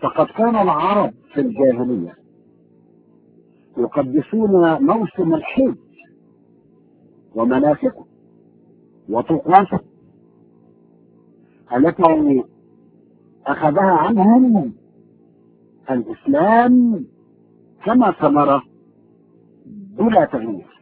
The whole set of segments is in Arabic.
فقد كان العرب في الجاهلية يقدسون موسم الحج ومناسكه وطقوسه التي أخذها عنهم الإسلام كما ثمر بلا تغيير.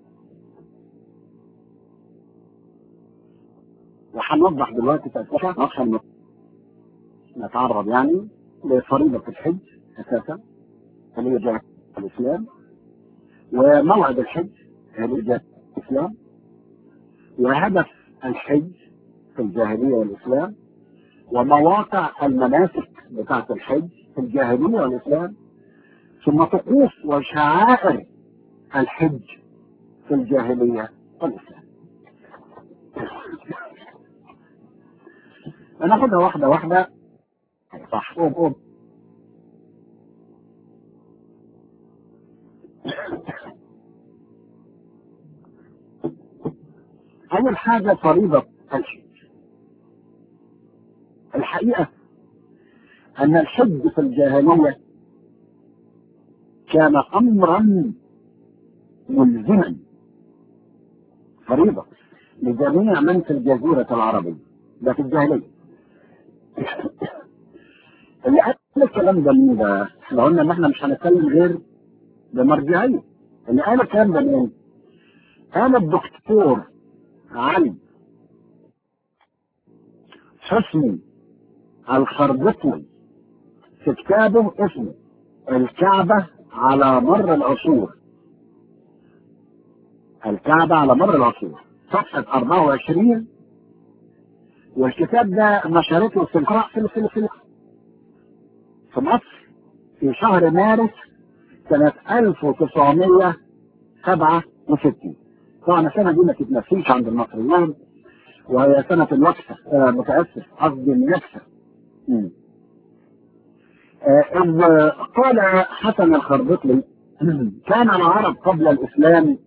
وهنوضح دلوقتي تأسيسها عشان نتعرض يعني لفريضة الحج أساسا اللي هي جاءت الإسلام، وموعد الحج اللي جاءت الإسلام، وهدف الحج في الجاهلية والإسلام، ومواقع المناسك بتاعة الحج في الجاهلية والإسلام، ثم طقوس وشعائر الحج في الجاهلية والإسلام. ناخدها واحدة واحدة. صح. أول حاجة فريضة الحج. الحقيقة أن الحج في الجاهلية كان أمرا ملزما، فريضة لجميع من في الجزيرة العربية، ده في الجاهلية. اللي قال الكلام ده مين بقى؟ احنا قلنا ان احنا مش هنتكلم غير بمرجعية. اللي قال الكلام ده مين؟ قال الدكتور علي حسني الخربطي في كتابه اسمه الكعبة على مر العصور. الكعبة على مر العصور، صفحة 24. والكتاب ده نشرته السلطنة في مصر في شهر مارس سنة 1967. طبعا السنة دي ما تتنسيش عند المصريين، وهي سنة الوقفة، متأسف قصدي النكسة. إذ قال حسن الخربطلي كان العرب قبل الإسلام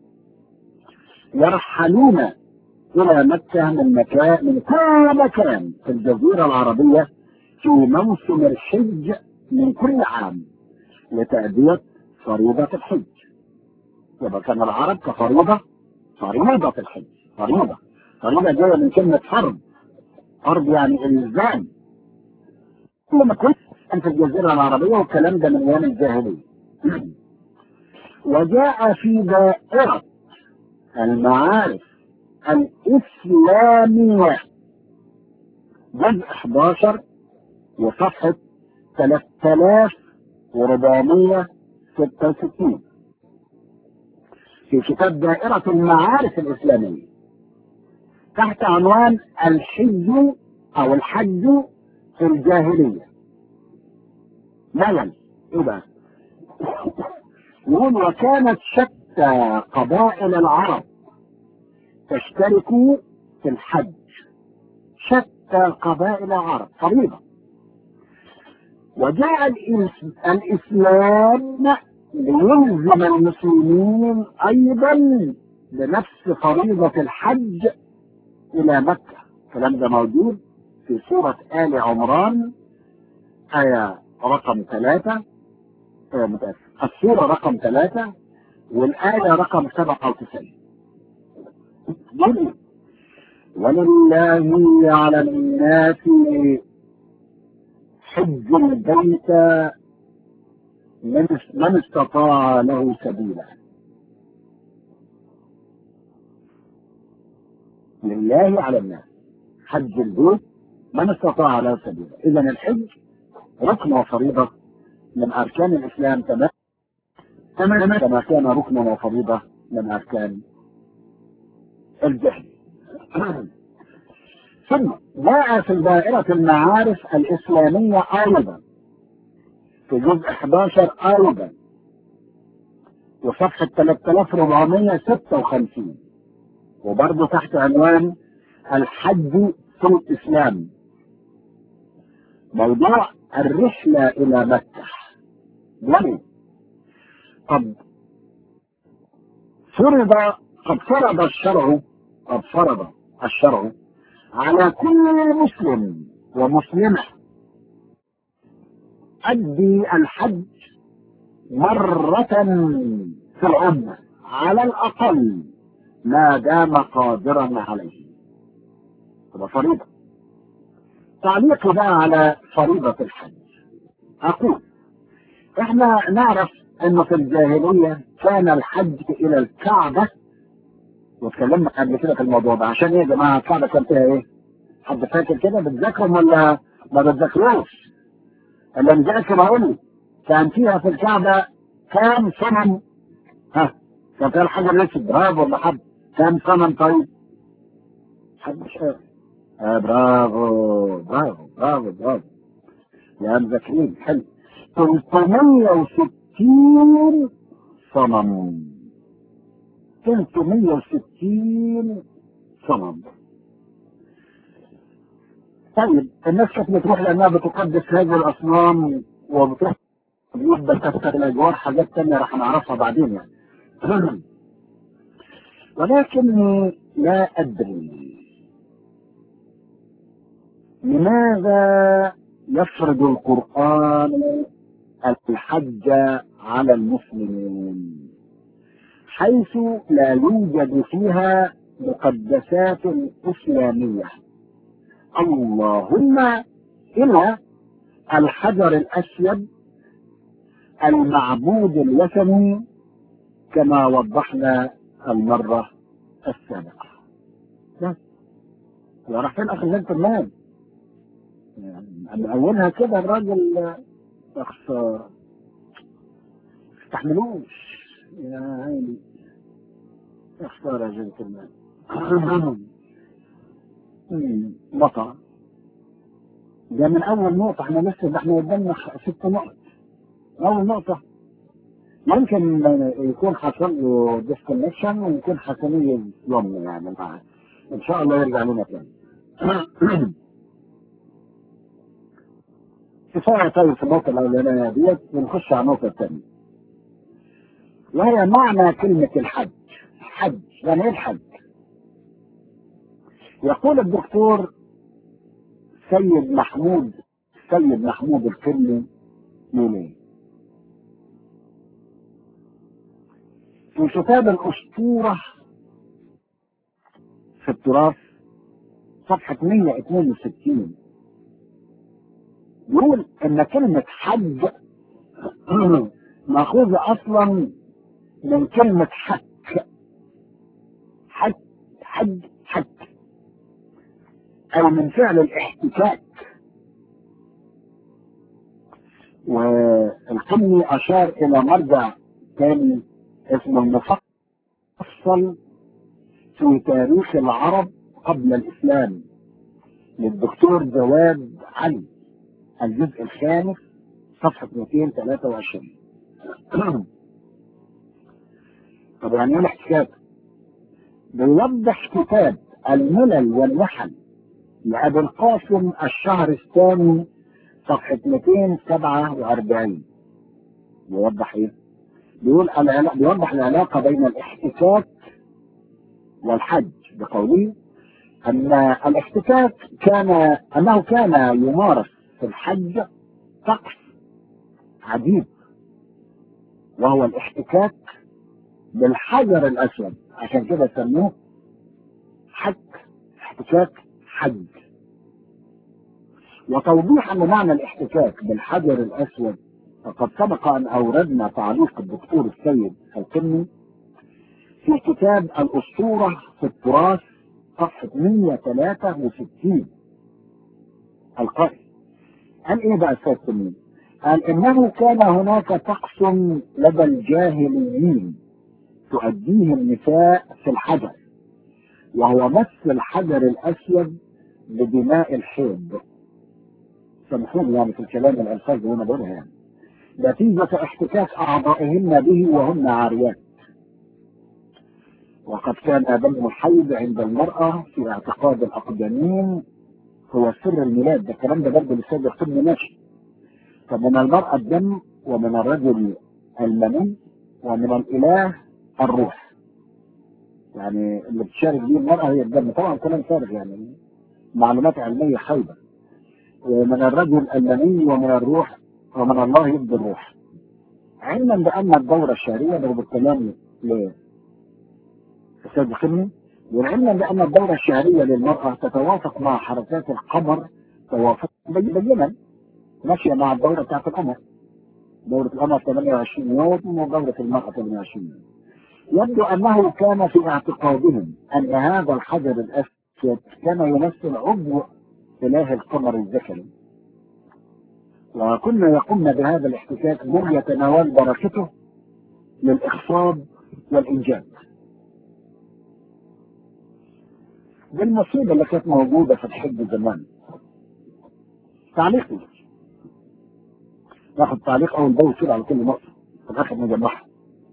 يرحلون إلى مكة من كل مكان في الجزيرة العربية في موسم الحج من كل عام لتأدية فريضة الحج. يبقى كان العرب كفريضة، فريضة الحج، فريضة جاية من كلمة فرض يعني الزام. كل ما كنت في الجزيرة العربية، والكلام ده من أيام الجاهلية. وجاء في دائرة المعارف الإسلامية جزء 11 وصفحة 3466 في كتاب دائرة المعارف الإسلامية تحت عنوان الحج أو الحج في الجاهلية. ملل إيه بقى؟ يقول وكانت شتى قبائل العرب تشترك في الحج. شتى قبائل العرب، فريضة. وجاء الإسلام ليلزم المسلمين أيضا بنفس فريضة الحج إلى مكة. الكلام ده موجود في سورة آل عمران آية رقم 3، السورة رقم 3 والآية رقم 97. ولله على الناس حج البيت من استطاع له سبيلا. لله على الناس حج البيت من استطاع له سبيلا. إذا الحج ركن وفريضة من أركان الإسلام تماما كما كان ركن وفريضة من أركان الجهل. ثم جاء في دائرة المعارف الإسلامية أيضا في جزء 11 أيضا وصفحة 3456 وبرضه تحت عنوان الحج في الإسلام، موضوع الرحلة إلى مكة. يعني قد فرض الشرع على كل مسلم ومسلمة يؤدي الحج مرة في العمر على الأقل ما دام قادرا عليه. هذا فريضة. تعليقي بقى على فريضة الحج، أقول إحنا نعرف إنه في الجاهلية كان الحج إلى الكعبة، واتكلمنا قبل كده في الموضوع ده. عشان إيه يا جماعة؟ الكعبة كان فيها إيه؟ حد فاكر كده؟ بتذاكرهم ولا ما بتذاكروش؟ اللي مذاكر أقول لي كان فيها في الكعبة كام صنم؟ ها؟ كان فيها الحجر الأسود، برافو ولا حد؟ كام صنم طيب؟ حد مش عارف. برافو برافو برافو برافو يا مذاكرين، حلو. 360 صنم. 360 صنم. طيب الناس كانت بتروح لانها بتقدس هذه الاصنام، وبتروح بس تفتح الاجوار حاجات تانية راح نعرفها بعدين يعني. ولكني لا ادري لماذا يفرض القرآن الحج على المسلمين حيث لا يوجد فيها مقدسات إسلامية، اللهم إلى الحجر الأسود المعبود الوثني كما وضحنا المرة السابقة. وراح فين أخي زنت المال؟ من أولها كده الراجل خسارة، استحملوش يا عيني، خسارة يا جنتلمان. بطل ده من أول نقطة. احنا لسه ده احنا قدامنا 6 نقط. أول نقطة ممكن يكون حصل له ديسكونكشن ويكون حسنية يوم يعني معاه، إن شاء الله يرجع لنا تاني. كفاية طيب في النقطة الأولانية ديت، ونخش على النقطة الثانية وهي معنى كلمة الحج. حج يعني إيه الحج؟ يقول الدكتور سيد محمود الكرمي ميلي في كتاب الأسطورة في التراث صفحة 162 يقول إن كلمة حج مأخوذة أصلا من كلمة حك. حج أو من فعل الاحتكاك. والكرمي أشار إلى مرجع ثاني اسمه المفصل في تاريخ العرب قبل الإسلام للدكتور جواد علي، الجزء الخامس صفحة 223. طب يعني ايه الاحتكاك؟ بيوضح كتاب الملل والوحل لأبي القاسم الشهرستاني صفحة 247. بيوضح ايه؟ بيوضح العلاقة بين الاحتكاك والحج بقوله أن الاحتكاك أنه كان يمارس في الحج طقس عجيب، وهو الاحتكاك بالحجر الأسود، عشان كده سموه احتكاك حج. وتوضيحا لمعنى الاحتكاك بالحجر الأسود فقد سبق أن أوردنا تعليق الدكتور السيد الكرمي في كتاب الأسطورة في التراث صفحة 163 القائل. قال ايه بقى السيد الكرمي؟ قال انه كان هناك طقس لدى الجاهليين تؤديه النساء في الحجر، وهو مس الحجر الاسود بدماء الحيض. سامحوني يعني في الكلام الالفاظ اللي انا بقولها يعني. نتيجة احتكاك اعضائهن به وهن عاريات. وقد كان دم الحيض عند المرأة في اعتقاد الاقدمين هو سر الميلاد. ده الكلام ده برضه للسيد الكرمي ماشي. فمن المرأة الدم، ومن الرجل المني، ومن الإله الروح. يعني اللي بتشارك بيه المرأة هي الدم. طبعا كلام فارغ يعني، معلومات علمية خايبة. ومن الرجل المني ومن الروح ومن الله يبدي الروح. علما بأن الدورة الشهرية، ده بالكلام لأستاذ خدمي، وعلما بأن الدورة الشهرية للمرأة تتوافق مع حركات القمر توافق بينا، ماشية مع الدورة بتاعت القمر. دورة القمر 28 يوم ودورة المرأة 28 يوم. يبدو أنه كان في اعتقادهم أن هذا الحجر الأسود كان يمثل عضو إله القمر الذكري، وكنا يقومن بهذا الاحتكاك من يتناول بركته للإخصاب والإنجاب. دي المصيبة اللي كانت موجودة في الحج زمان. تعليقي ناخد تعليق أول بول كده على كل نقطة في الآخر نجمعها.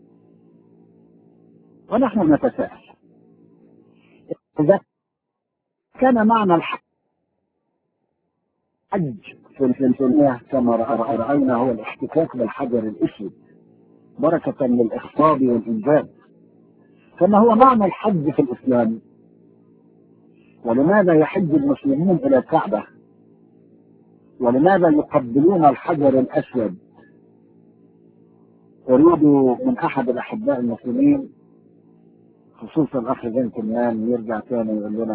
ونحن نتساءل إذا كان معنى الحج في المياه كما رأينا هو الاحتكاك بالحجر الأسود بركة للإخصاب والإنجاب، فما هو معنى الحج في الإسلام؟ ولماذا يحج المسلمون إلى الكعبة؟ ولماذا يقبلون الحجر الأسود؟ أريد من أحد الأحباء المسلمين خصوصا الأخ زين كنان يرجع تاني يقول لنا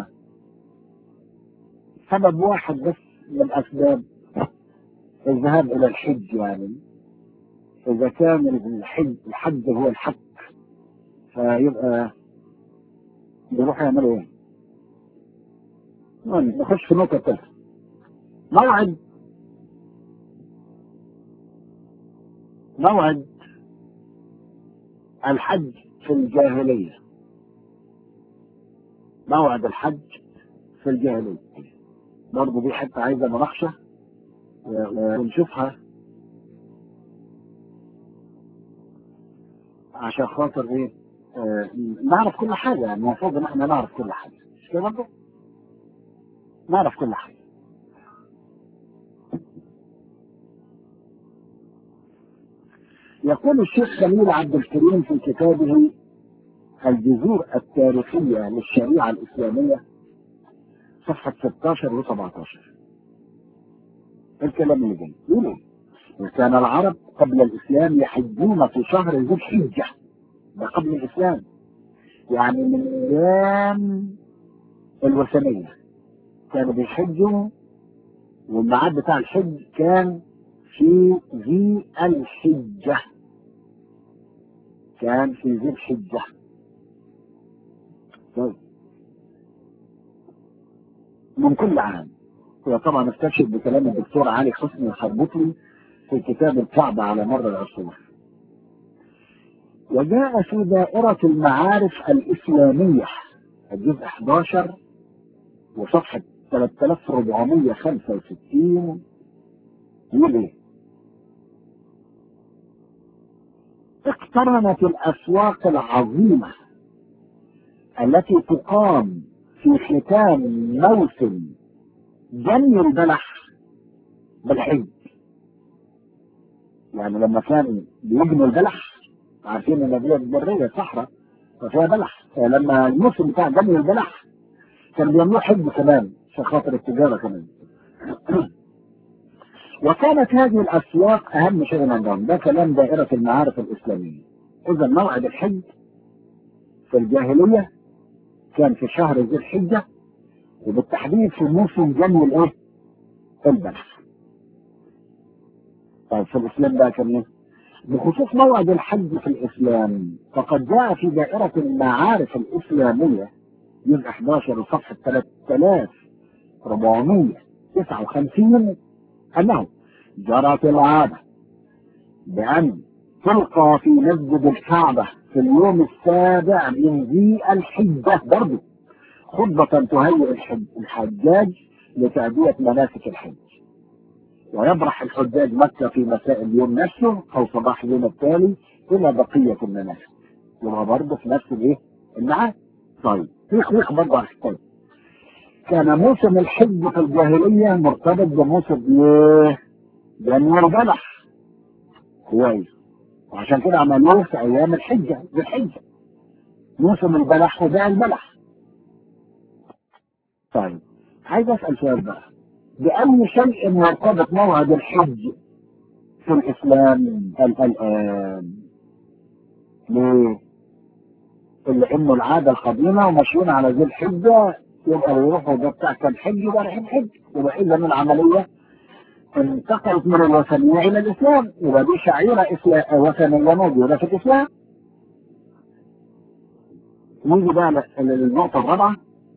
سبب واحد بس من أسباب الذهاب إلى الحج. يعني إذا كان الحج هو الحج، فيبقى بيروحوا يعملوا إيه؟ نخش في نقطة تانية. موعد الحج في الجاهلية. موعد الحج في الجاهلية برضه دي حتة عايزة مناقشة ونشوفها عشان خاطر ايه نعرف كل حاجة. يعني المفروض ان احنا نعرف كل حاجة، مش كده برضه؟ نعرف كل حاجة. يقول الشيخ خليل عبد الكريم في كتابه الجذور التاريخية للشريعة الإسلامية صفحة 16 و 17 الكلام اللي جاي يقول ايه؟ وكان العرب قبل الإسلام يحجون في شهر ذي الحجة. ده قبل الإسلام، يعني من أيام الوثنية كانوا بيحجوا، والميعاد بتاع الحج كان في ذي الحجة. كان في ذي الحجة. طيب. من كل عام. وطبعا استشهد بكلام الدكتور علي حسني الحربوطي في كتاب الكعبة على مر العصور. وجاء في دائرة المعارف الإسلامية الجزء 11 وصفحة 3465 يقول ايه؟ اقترنت الأسواق العظيمة التي تقام في ختام موسم جني البلح بالحج. يعني لما كان بيجنوا البلح، عارفين ان دي برية صحراء ففيها بلح، فلما الموسم بتاع جني البلح كانوا بيعملوا حج كمان عشان خاطر التجارة كمان. وكانت هذه الأسواق أهم شيء عندهم. ده كلام دائرة المعارف الإسلامية. إذا موعد الحج في الجاهلية كان في شهر ذي الحجة، وبالتحديد في موسم جني الايه؟ البلح. طيب في الإسلام بقى كان ايه؟ بخصوص موعد الحج في الإسلام فقد جاء في دائرة المعارف الإسلامية جزء 11 وصفحة 3459 أنه جرت العادة بأن تلقى في مسجد الكعبة في اليوم السابع من ذي الحجة برضه خطبة تهيئ الحجاج لتأدية مناسك الحج. ويبرح الحجاج مكة في مساء اليوم نفسه أو صباح اليوم التالي إلى بقية المناسك. يبقى برضه في نفس الإيه؟ الميعاد. طيب في برضه على الحكاية. كان موسم الحج في الجاهلية مرتبط بموسم إيه؟ جني البلح. كويس. وعشان كده عملوه في أيام الحجة بالحجة. موسم البلح وبيع البلح. طيب عايز أسأل سؤال بقى. بأي شيء يرتبط موعد الحج في الإسلام الآن. ليه؟ لأنه العادة القديمة وماشيين على ذي الحجة، يبقى يروحوا ده بتاع كان حج ده رايحين حج، يبقى إذا العملية انتقلت من الوثنية إلى الإسلام، يبقى دي شعيرة وثنية موجودة في الإسلام. نيجي بقى للنقطة الرابعة،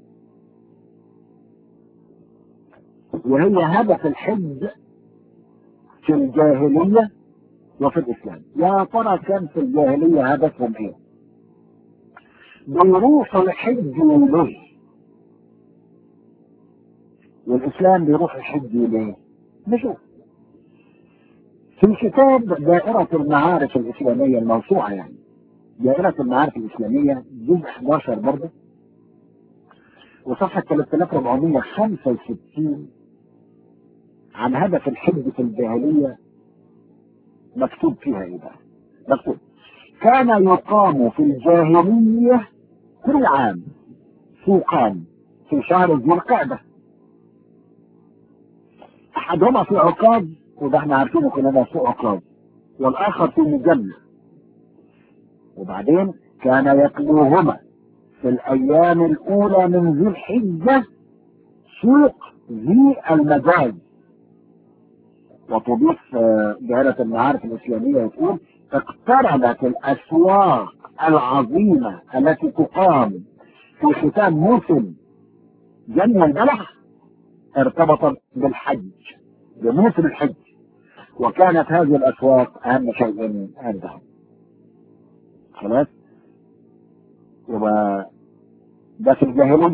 وهي هدف الحج في الجاهلية وفي الإسلام. يا ترى كان في الجاهلية هدفهم إيه؟ بيروحوا يحجوا ليه؟ والإسلام بيروح يحجوا ليه؟ نشوف في كتاب دائرة المعارف الإسلامية الموسوعة، يعني دائرة المعارف الإسلامية جزء 11 برضه وصفحة 3465 عن هدف الحج في الجاهلية. مكتوب فيها إيه بقى؟ مكتوب: كان يقام في الجاهلية كل عام سوقان في شهر ذي القعدة، أحدهما في عكاظ، وده احنا عارفينه كلنا سوق عكاظ، والآخر في مجنة. وبعدين كان يتلوهما في الأيام الأولى من ذي الحجة سوق ذي المجاز. وتضيف دائرة المعارف الإسلامية وتقول: اقتربت الأسواق العظيمة التي تقام في ختام موسم جني البلح ارتبطت بالحج، بموسم الحج، وكانت هذه الأسواق أهم شيء عندهم. خلاص؟ يبقى ده في الجاهلية.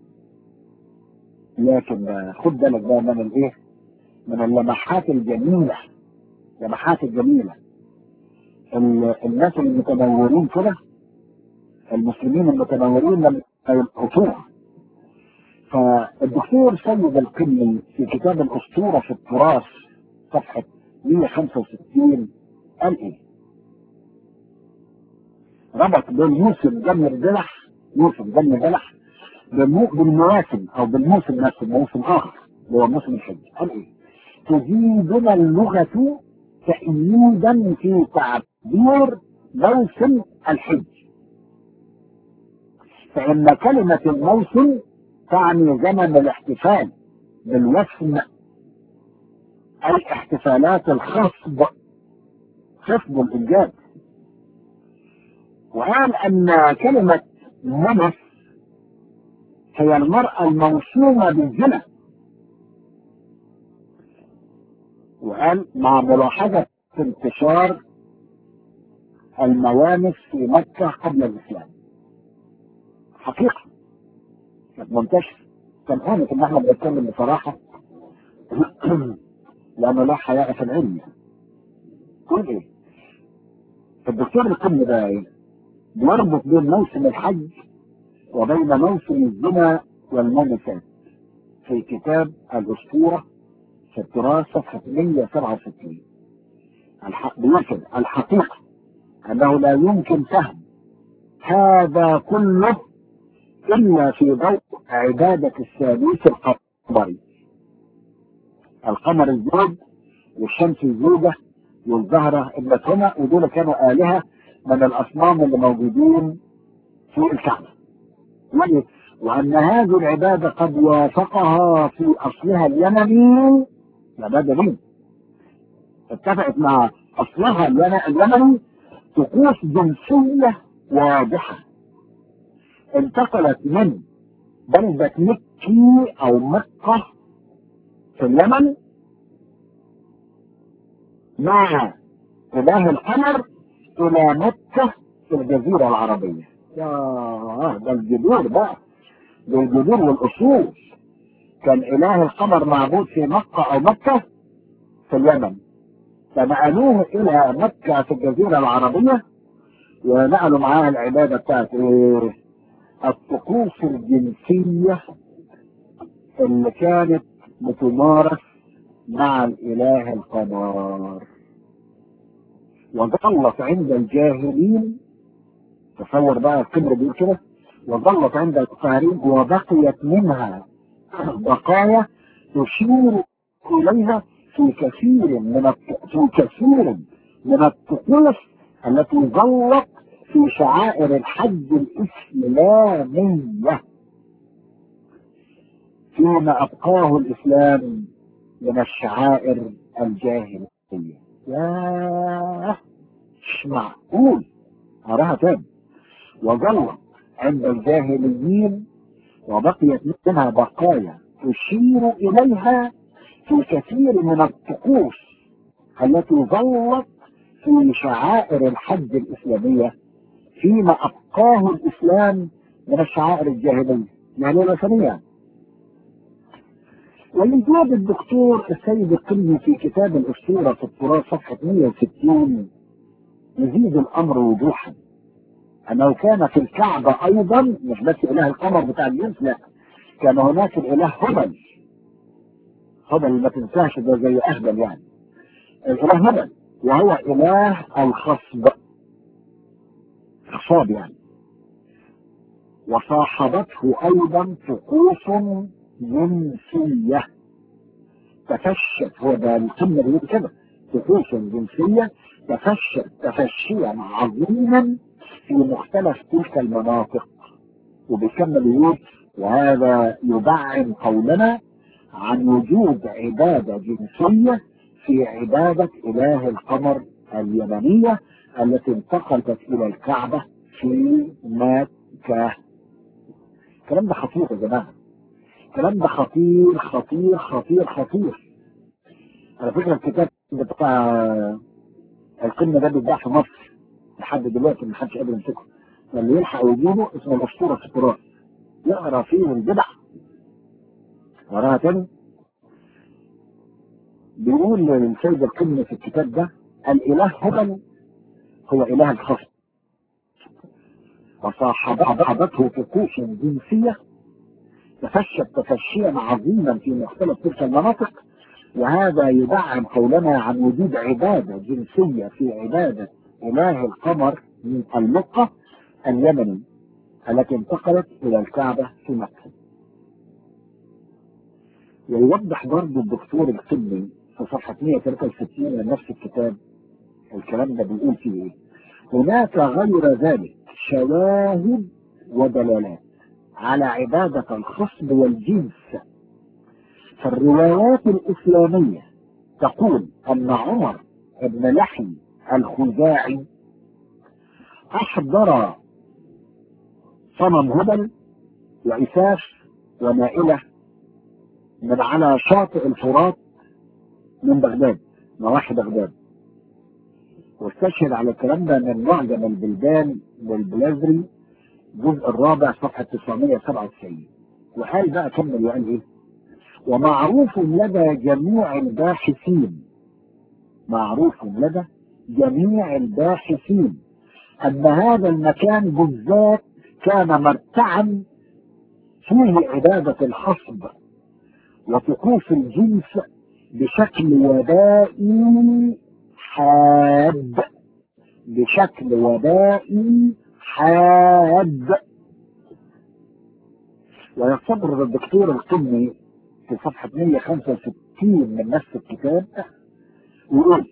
لكن خد بالك بقى من الايه؟ من اللمحات الجميلة، اللمحات الجميلة. الناس المتنورين كده، المسلمين المتنورين لما يلقطوها. فالدكتور سيد القمي في كتاب الأسطورة في التراث صفحة 165 قال ايه؟ ربط بين موسم جني البلح، موسم جني البلح، بالمواسم او بالموسم نفسه، موسم اخر اللي هو موسم الحج. قال ايه؟ تزيدنا اللغة تأييدا في تعبير موسم الحج، فإن كلمة الموسم تعني زمن الاحتفال بالوسم، أي احتفالات الخصب، خصب الإنجاب. وقال أن كلمة منس هي المرأة الموسومة بالزنا. وقال: مع ملاحظة انتشار الموانس في مكة قبل الإسلام. حقيقة كانت منتشرة. كان قامت إن احنا بنتكلم بصراحة لأنه لا حياء في العلم. كل إيه؟ الدكتور القمي ده إيه؟ بيربط بين موسم الحج وبين موسم الزنا والمنسات في كتاب الأسطورة في التراث صفحة 167. بيقول: الحقيقة أنه لا يمكن فهم هذا كله إلا في ضوء عبادة الثالوث القمري، القمر الزوج والشمس الزوجة والزهرة ابنتهما، ودول كانوا آلهة من الأصنام اللي موجودين في الكعبة. وأن هذه العبادة قد وافقها في أصلها اليمني، العبادة دي اتفقت مع أصلها اليمني، طقوس جنسية واضحة انتقلت من بلدة مكي أو مكة في اليمن مع إله القمر إلى مكة في الجزيرة العربية. يا ده الجذور بقى، ده الجذور والأصول. كان إله القمر معبود في مكة أو مكة في اليمن، فنقلوه إلى مكة في الجزيرة العربية، ونقلوا معاها العبادة بتاعت الطقوس الجنسية اللي كانت بتمارس مع الإله القمر. وظلت عند الجاهلين، تصور بقى الكبر بيقول كده، وظلت عند القاهرين وبقيت منها بقايا تشير إليها في كثير من في كثير من الطقوس التي ظلت في شعائر الحج الإسلامية فيما أبقاه الإسلام من الشعائر الجاهلية. ياه، مش معقول. أراها تاني. وظلت عند الجاهليين وبقيت منها بقايا تشير إليها في كثير من الطقوس التي ظلت في شعائر الحج الإسلامية فيما أبقاه الإسلام من الشعائر الجاهلية، يعني الوثنية. واللي جاب الدكتور السيد القمي في كتاب الأسطورة في التراث صفحة 160 يزيد الأمر وضوحا، أنه كان في الكعبة أيضا مش بس إله القمر بتاع الجنس، لا، كان هناك الإله هبل. هبل ما تنساش ده زي أهبل يعني، الإله هبل، وهو إله الخصب، خصاب يعني. وصاحبته أيضا طقوس جنسية تفشت، هو ده القمة بيقول كده، طقوس جنسية تفشت تفشيا عظيما في مختلف تلك المناطق. وبيكمل يقول: وهذا يدعم قولنا عن وجود عبادة جنسية في عبادة إله القمر اليمنية التي انتقلت إلى الكعبة في مكة. الكلام ده خطير يا جماعة، الكلام ده خطير خطير خطير خطير. على فكرة الكتاب بتاع القمة ده بيتباع في مصر لحد دلوقتي، محدش قادر يمسكه، اللي يلحق يجيبه اسمه الأسطورة في التراث، يقرا فيه البدع. وراها تاني بيقول للسيد القمي في الكتاب ده: الإله هبل هو إله الخصم، وصاحبته طقوس جنسية تفشت تفشيا عظيما في مختلف تلك المناطق. وهذا يدعم قولنا عن وجود عبادة جنسية في عبادة إله القمر من اللقة اليمني التي انتقلت إلى الكعبة في مكة. ويوضح برضه الدكتور القمي في صفحة 163 من نفس الكتاب الكلام ده بيقول فيه ايه: هناك غير ذلك شواهد ودلالات على عبادة الخصب والجنس. فالروايات الإسلامية تقول أن عمر بن لحي الخزاعي أحضر صنم هبل وإساف ونائلة من على شاطئ الفرات من بغداد، نواحي بغداد. واستشهد على الكلام ده من معجم البلدان للبلازري الجزء الرابع صفحة 997. وقال بقى كمل وقال ايه: ومعروف لدى جميع الباحثين، معروف لدى جميع الباحثين أن هذا المكان بالذات كان مرتعا فيه عبادة الخصب وطقوس الجنس بشكل وبائي حاد، بشكل وبائي حاد. ويستمر الدكتور القمي في صفحة 165 من نفس الكتاب يقول: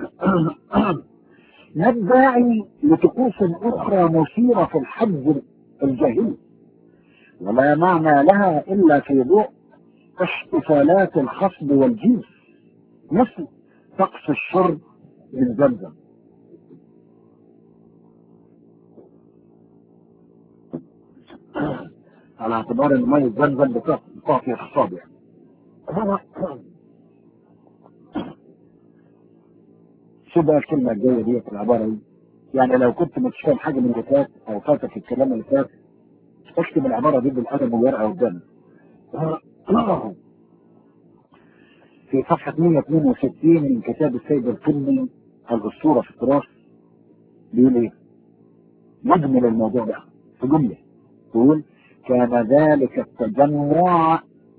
ما الداعي لطقوس أخرى مثيرة في الحج الجاهلي ولا معنى لها إلا في ضوء احتفالات الخصب والجنس مثل طقس الشرب من زمزم. على اعتبار ان ميه زمزم بتعطي خصاب يعني. شو بقى الكلمه الجايه ديت العباره دي؟ يعني لو كنت مش فاهم حاجه من اللي فات او فاتك الكلام اللي فات اكتب العباره دي بالقلم والورقه قدامك. في صفحه 162 من كتاب السيد القمي الاسطوره في التراث بيقول ايه؟ يجمل الموضوع ده في جمله يقول: كان ذلك التجمع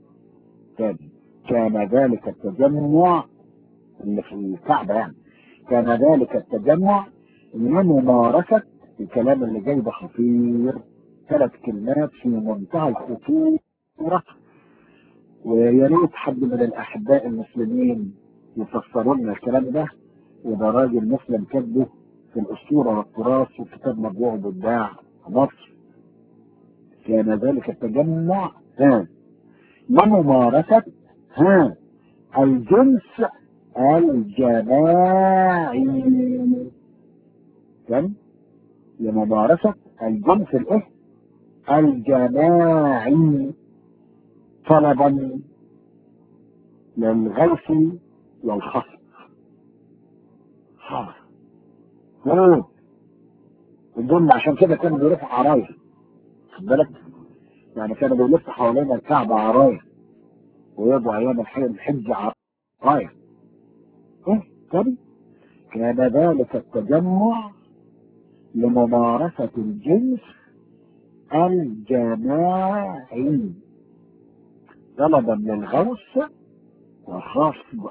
كان ذلك التجمع اللي في الكعبة يعني، كان ذلك التجمع لممارسة الكلام اللي جاي ده خطير، 3 كلمات في منتهى الخطورة. ويا ريت حد من الأحباء المسلمين يفسروا لنا الكلام ده وده راجل مسلم كاتبه في الأسطورة والتراث وكتاب مطبوع وبتباع في مصر. كان ذلك التجمع لممارسة الجنس الجماعي. كان لممارسة الجنس الجماعي طلبا للغوث والخصب. الجن عشان كده كانوا بيروحوا عرايا، خد بالك، يعني كانوا بيلفوا حوالين الكعبة عرايا ويبقوا أيام الحج عرايا. تاني كان ذلك التجمع لممارسة الجنس الجماعي طلبا للغوث والخصب.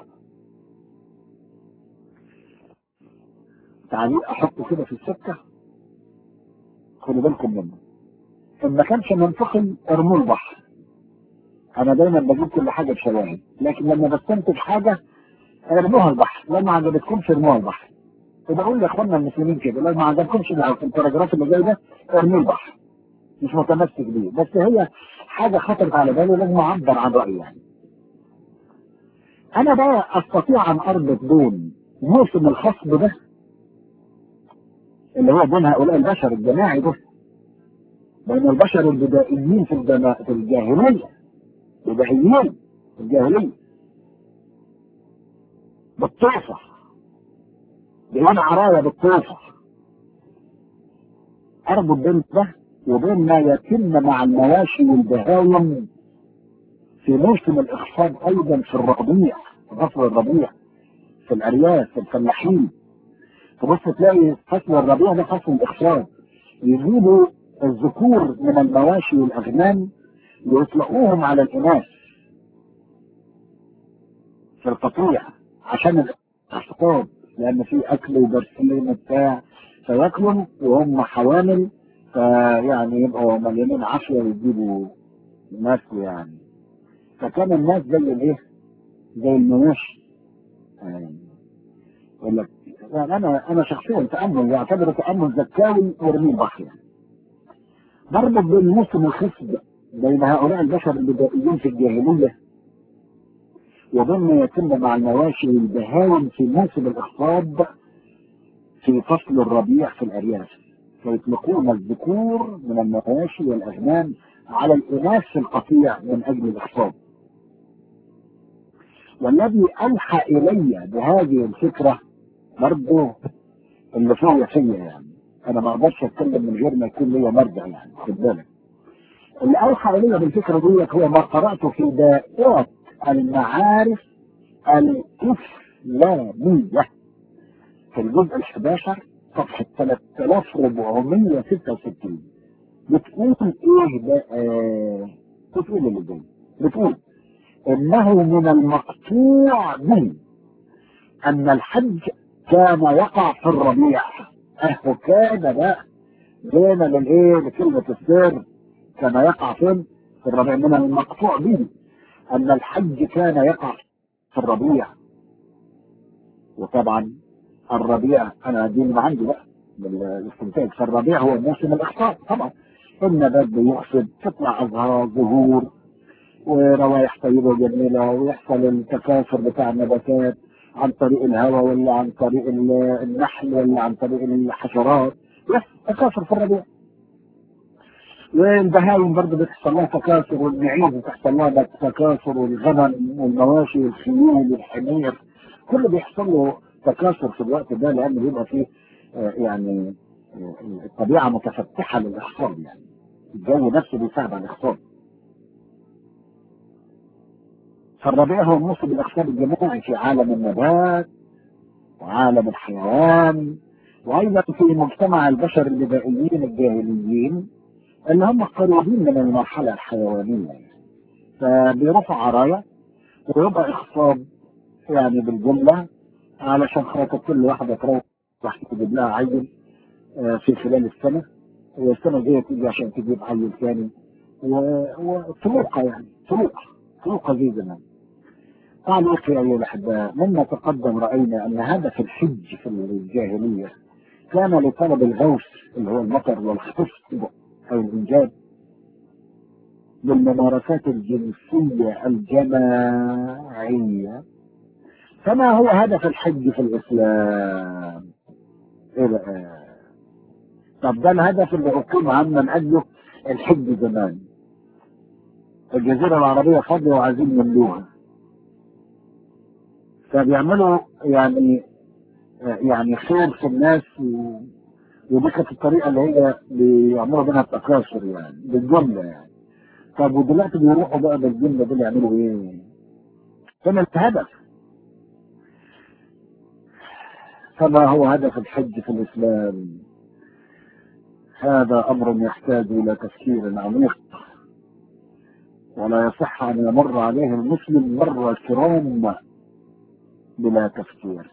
تعليق احطه كده في السكه، خدوا بالكم منه. ان ما كانش منطقي ارموا البحر. انا دايما بجيب كل حاجه بشواهد، لكن لما بستنتج حاجه ارموها البحر، لو ما عجبتكمش ارموها البحر. وبقول لاخواننا المسلمين كده، لو ما عجبكمش في الباراجراف اللي جاي ده ارموا البحر، مش متمسك بيه، بس هي حاجه خطرت على بالي لازم اعبر عن رايي يعني. انا بقى استطيع ان اربط بين موسم الخصب ده اللي هو بين هؤلاء البشر الجماعي ده، بين البشر البدائيين في الجاهليه، بدائيين في الجاهليه بالطوفه، بيوان عرايا بالطوفه، اربط بين ده وبين ما يتم مع المواشي والبهايم في موسم الاخصاب ايضا في الربيع، في فصل الربيع، في الارياف، في الفلاحين. تبص تلاقي فصل الربيع ده فصل الاخصاب، يجيبوا الذكور من المواشي والاغنام ويطلقوهم على الاناث في القطيع عشان الاخصاب، لان في اكل وبرسيم وبتاع، فياكلوا وهم حوامل، فيعني يبقوا مليانين عافيه ويجيبوا ناس يعني. فكان الناس زي الايه؟ زي المواشي. يقول لك يعني انا شخصيا تامل يعتبر تامل زكاوي ورمي البحر يعني. بربط بين موسم الخصب بين هؤلاء البشر البدائيين في الجاهليه وبين ما يتم مع المواشي والبهايم في موسم الاخصاب في فصل الربيع في الارياف، فيطلقون الذكور من المواشي والاغنام على الاناث في القطيع من اجل الاخصاب. والذي اوحى الي بهذه الفكره برضه اللي فيا يعني، انا ما اقدرش اتكلم من غير ما يكون ليا مرجع يعني، خد بالك. اللي اوحى الي بالفكره دي هو ما قراته في دائره المعارف الاسلاميه في الجزء ال11 صفحه 3466. بتقول ايه بقى؟ بتقول اللي جاي، بتقول انه من المقطوع به ان الحج كان يقع في الربيع. كان بقى جينا للايه؟ لكلمه السر، كان يقع فين؟ في الربيع. من المقطوع به ان الحج كان يقع في الربيع. وطبعا الربيع انا دي اللي عندي بقى بالاستنتاج، فالربيع هو موسم الاخصاب طبعا. النبات بيخصب، تطلع ازهار، زهور وروايح طيبه وجميله، ويحصل التكاثر بتاع النباتات عن طريق الهواء ولا عن طريق النحل ولا عن طريق الحشرات، بس تكاثر في الربيع. والبهايم برضه بتحصل لها تكاثر، والنعيم بتحصل لها تكاثر، والغنم والمواشي والخيول والحمير كله بيحصل له تكاثر في الوقت ده، لان بيبقى فيه يعني الطبيعه متفتحه للاخصاب، يعني الجو نفسه بيساعد على الاخصاب. فالربيع هو موسم الاخصاب الجماعي في عالم النبات وعالم الحيوان، وايضا في مجتمع البشر البدائيين الجاهليين اللي هم قريبين من المرحله الحيوانيه يعني. فبيروحوا عرايا ويبقى اخصاب يعني بالجمله، علشان خاطر كل واحده تروح تجيب لها عيل في خلال السنه، والسنه الجايه تيجي عشان تجيب عيل ثاني، وطلوقه يعني، طلوقه زي زمان. تعليق يا أيها الأحباء، مما تقدم رأينا أن هدف الحج في الجاهلية كان لطلب الغوث اللي هو المطر والخصب أو الإنجاب بالممارسات الجنسية الجماعية. فما هو هدف الحج في الإسلام؟ إيه بقى؟ طب ده الهدف اللي أقيم عنا من أجله الحج زمان. الجزيرة العربية فاضية وعايزين يملوها، فبيعملوا يعني خير في الناس، ودي كانت الطريقة اللي هي بيعملوا منها التكاثر يعني بالجملة يعني. طب ودلوقتي بيروحوا بقى بالجملة دول يعملوا ايه؟ كان الهدف. فما هو هدف الحج في الإسلام؟ هذا أمر يحتاج إلى تفكير عميق، ولا يصح أن يمر عليه المسلم مرة كرام بلا تفكير.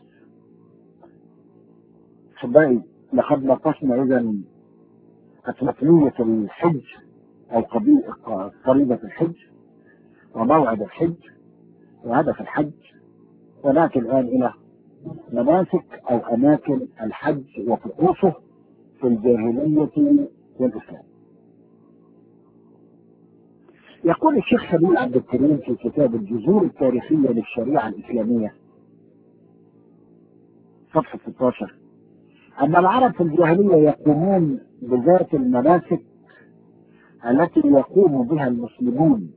أحبائي، لقد ناقشنا إذا أساسية الحج أو فريضة الحج وموعد الحج وهدف الحج، ونأتي الآن إلى مناسك أو أماكن الحج وطقوسه في الجاهلية والإسلام. يقول الشيخ خليل عبد الكريم في كتاب الجذور التاريخية للشريعة الإسلامية صفحة 16 أن العرب في الجاهلية يقومون بذات المناسك التي يقوم بها المسلمون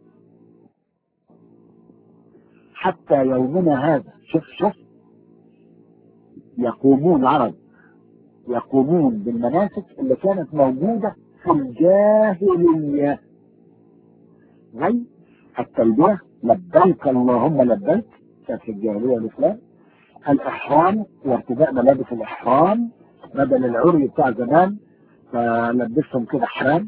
حتى يومنا هذا. شوف يقومون العرب يقومون بالمناسك اللي كانت موجودة في الجاهلية، زي التلبية لبيك اللهم لبيك كانت في الجاهلية والإسلام، الإحرام وارتداء ملابس الإحرام بدل العري بتاع زمان فلبسهم كده حرام،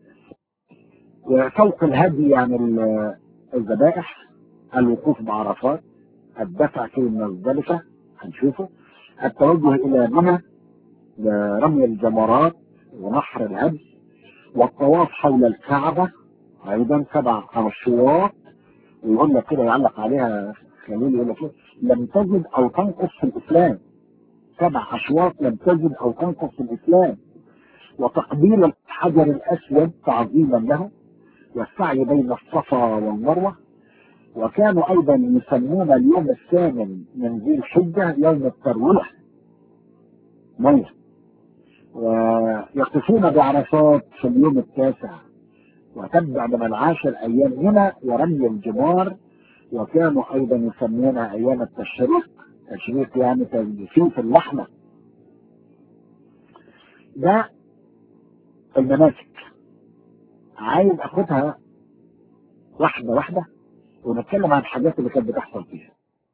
وسوق الهدي يعني الذبائح، الوقوف بعرفات، الدفع في المزدلفة هنشوفه، التوجه إلى منى لرمي الجمرات ونحر الهدي، والطواف حول الكعبة أيضا 7 أشواط. ويقول لك كده يعلق عليها خليل يقول لك لم تزد أو تنقص في الإسلام، 7 أشواط لم تزد أو تنقص في الإسلام، وتقبيل الحجر الأسود تعظيما له، والسعي بين الصفا والمروة. وكانوا أيضا يسمون اليوم الثامن من ذي الحجة يوم التروية مية، ويقفون بعرفات في اليوم التاسع، وتبدأ من العاشر أيام منى ورمي الجمار. وكانوا أيضا يسمونها أيام التشريق يعني تجفيف اللحمة. ده المناسك، عايز أخدها واحدة واحدة ونتكلم عن الحاجات اللي كانت بتحصل فيها.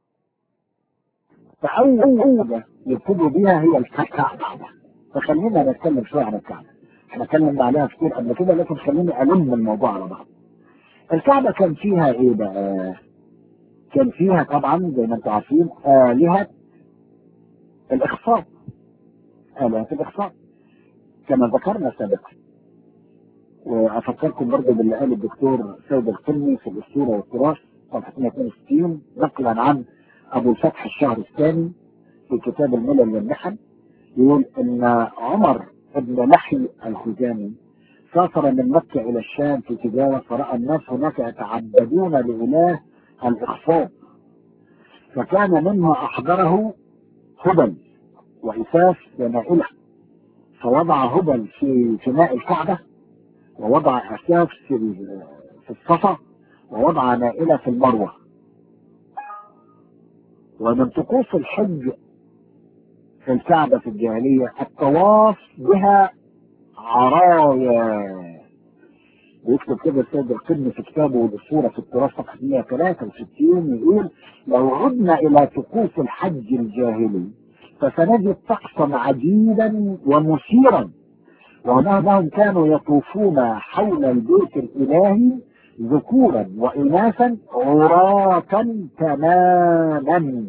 فأول حاجة يبتدوا بيها هي الكعبة. فخلينا نتكلم شوية عن الكعبة، احنا اتكلمنا عليها كتير قبل كده، لكن خليني ألم الموضوع على بعض. الكعبة كان فيها ايه بقى؟ كان فيها طبعا زي ما انتم عارفين آلهة الإخصاب، آلهة الإخصاب كما ذكرنا سابقا. وأفكركم برضه باللي قال الدكتور سيد القرني في الأسطورة والتراث صفحة 162 نقلا عن أبو الفتح الشهر الثاني في كتاب الملل والنحل، يقول إن عمر بن لحي الخزامي سافر من مكة إلى الشام في تجارة، فرأى الناس هناك يتعبدون لإله الإخصاب، فكان مما أحضره هبل وإساف ونائلة، فوضع هبل في فناء الكعبة، ووضع أساف في الصفا، ووضع نائلة في المروة. ومن طقوس الحج في الكعبة في الجاهلية الطواف بها عرايا. ويكتب كده السيد القرني في كتابه الأسطورة في التراث صفحة 163 يقول: لو عدنا إلى طقوس الحج الجاهلي فسنجد طقسا عجيبا ومثيرا، وأنهم كانوا يطوفون حول البيت الإلهي ذكورا وإناثا عراة تماما،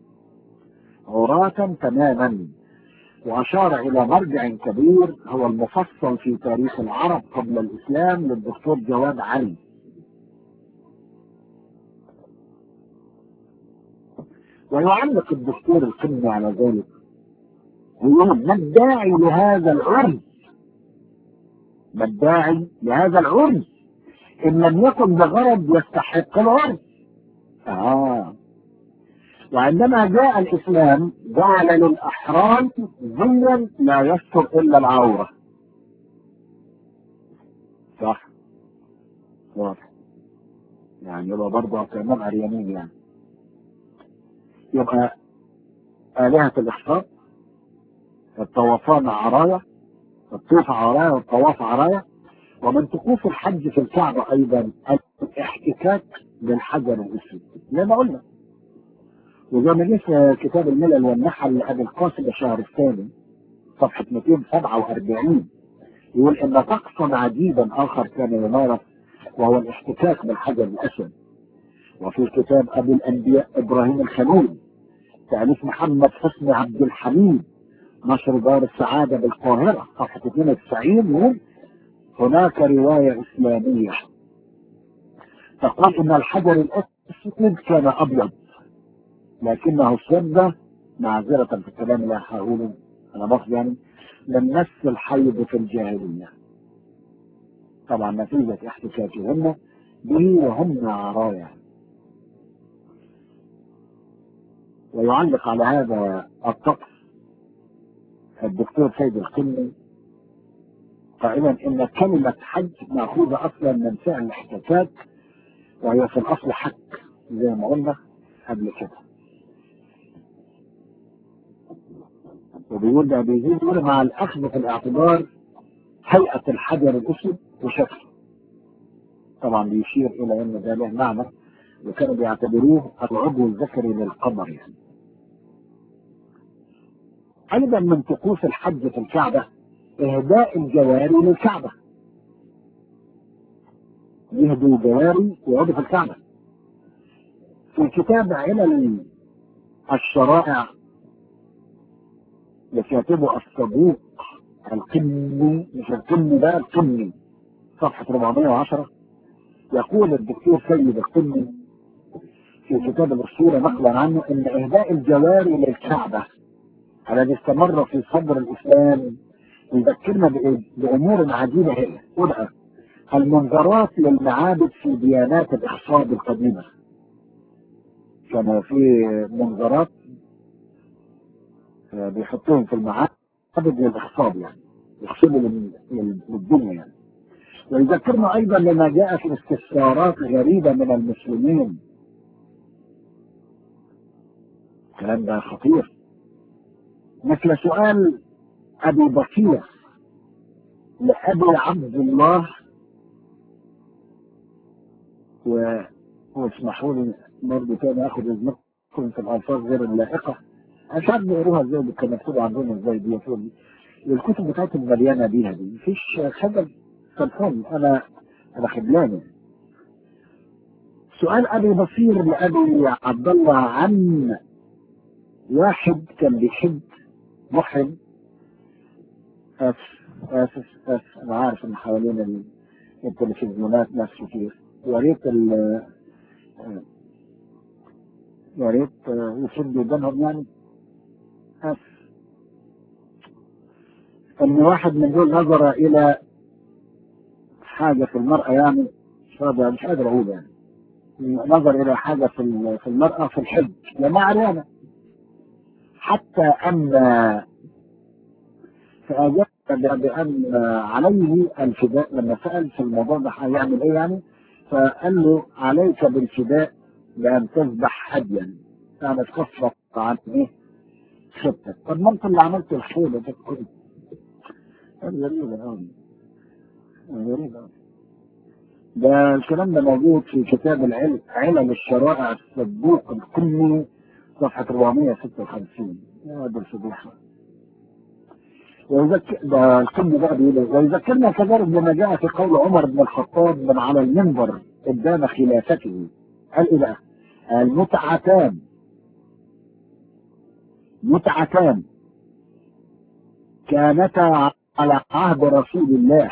عراة تماما. وأشار إلى مرجع كبير هو المفصل في تاريخ العرب قبل الإسلام للدكتور جواد علي. ويعلق الدكتور القمي على ذلك ويقول: ما الداعي لهذا العرض؟ ما الداعي لهذا العرض إن لم يكن بغرض يستحق العرض؟ وعندما جاء الإسلام جعل للأحرار زيا لا يستر إلا العورة. صح، واضح. يعني يبقى برضه كمان عريانين يعني. يبقى آلهة الإحصاء الطوافان عرايا، الطوف عرايا والطواف عرايا. ومن طقوس الحج في الكعبة أيضا الاحتكاك بالحجر الأسود زي ما قلنا. وزي ما جه في كتاب الملل والنحل لأبي القاسم الشهرستاني صفحة 247 يقول إن طقسا عجيبا آخر كان يمارس وهو الاحتكاك بالحجر الأسود. وفي كتاب أبي الأنبياء إبراهيم الخليل تأليف محمد حسني عبد الحميد نشر دار السعادة بالقاهرة صفحة 92 يقول: هناك رواية إسلامية تقول إن الحجر الأسود كان أبيض لكنه اسود، معذرة في الكلام اللي هقوله أنا بص يعني، لم مس الحيض في الجاهلية. طبعا نتيجة احتكاكهن به وهن عرايا. ويعلق على هذا الطقس الدكتور سيد القمي قائلا إن كلمة حج مأخوذة أصلا من فعل الاحتكاك وهي في الأصل حك زي ما قلنا قبل كده. وبيقول ده بيزيد مع الأخذ في الاعتبار هيئة الحجر الأسود وشكله. طبعا بيشير إلى أن ده له معنى وكانوا بيعتبروه العضو الذكري للقمر يعني. أيضا من طقوس الحج في الكعبة إهداء الجواري للكعبة. يهدوا الجواري ويقعدوا في الكعبة. في كتاب علل الشرائع لكاتبه الصدوق القمي، مش القمي بقى، القمي، صفحة 410 يقول الدكتور سيد القمي في كتاب الأسطورة نقلا عنه إن إهداء الجواري للكعبة الذي استمر في صدر الإسلام يذكرنا بأمور عجيبة هي وبقى المنظرات للمعابد في ديانات الإحصاد القديمة. كان في منظرات بيحطوهم في المعابد للإحصاد يعني يحصدوا للدنيا يعني. ويذكرنا أيضا لما جاء في استفسارات غريبة من المسلمين. الكلام ده خطير، مثل سؤال أبي بكير لأبي عبد الله واسمحوا لي برضه تاني اخد اذنكم في الالفاظ غير اللائقه عشان نقروها ازاي كانوا مكتوبه عندهم ازاي دي الكتب بتاعتهم مليانه بيها دي مفيش خجل سامحوني انا خجلان. سؤال ابي بصير لابي عبد الله عن واحد كان بيحب محرم. اسف انا عارف ان حوالين التلفزيونات ناس كتير يا ريت يسدوا ودانهم يعني. ان واحد من دول نظر الى حاجه في المراه يعني مش قادر اقول يعني نظر الى حاجه في المراه في الحج لما عريانه حتى ان فاجاب بان عليه الفداء. لما سال في الموضوع ده هيعمل ايه يعني فقال له عليك بالفداء بان تذبح هديا يعني تكفر عن ايه خطتك. طب ما انت اللي عملت الخير ده كله. غريبة. ده الكلام ده موجود في كتاب علل الشرائع الصدوق القمي صفحة 456. ده الفضيحة. ده القمي بقى بيقول ويذكرنا كذلك بما جاء في قول عمر بن الخطاب من على المنبر قدام خلافته. قال ايه بقى؟ متعتان كانتا على عهد رسول الله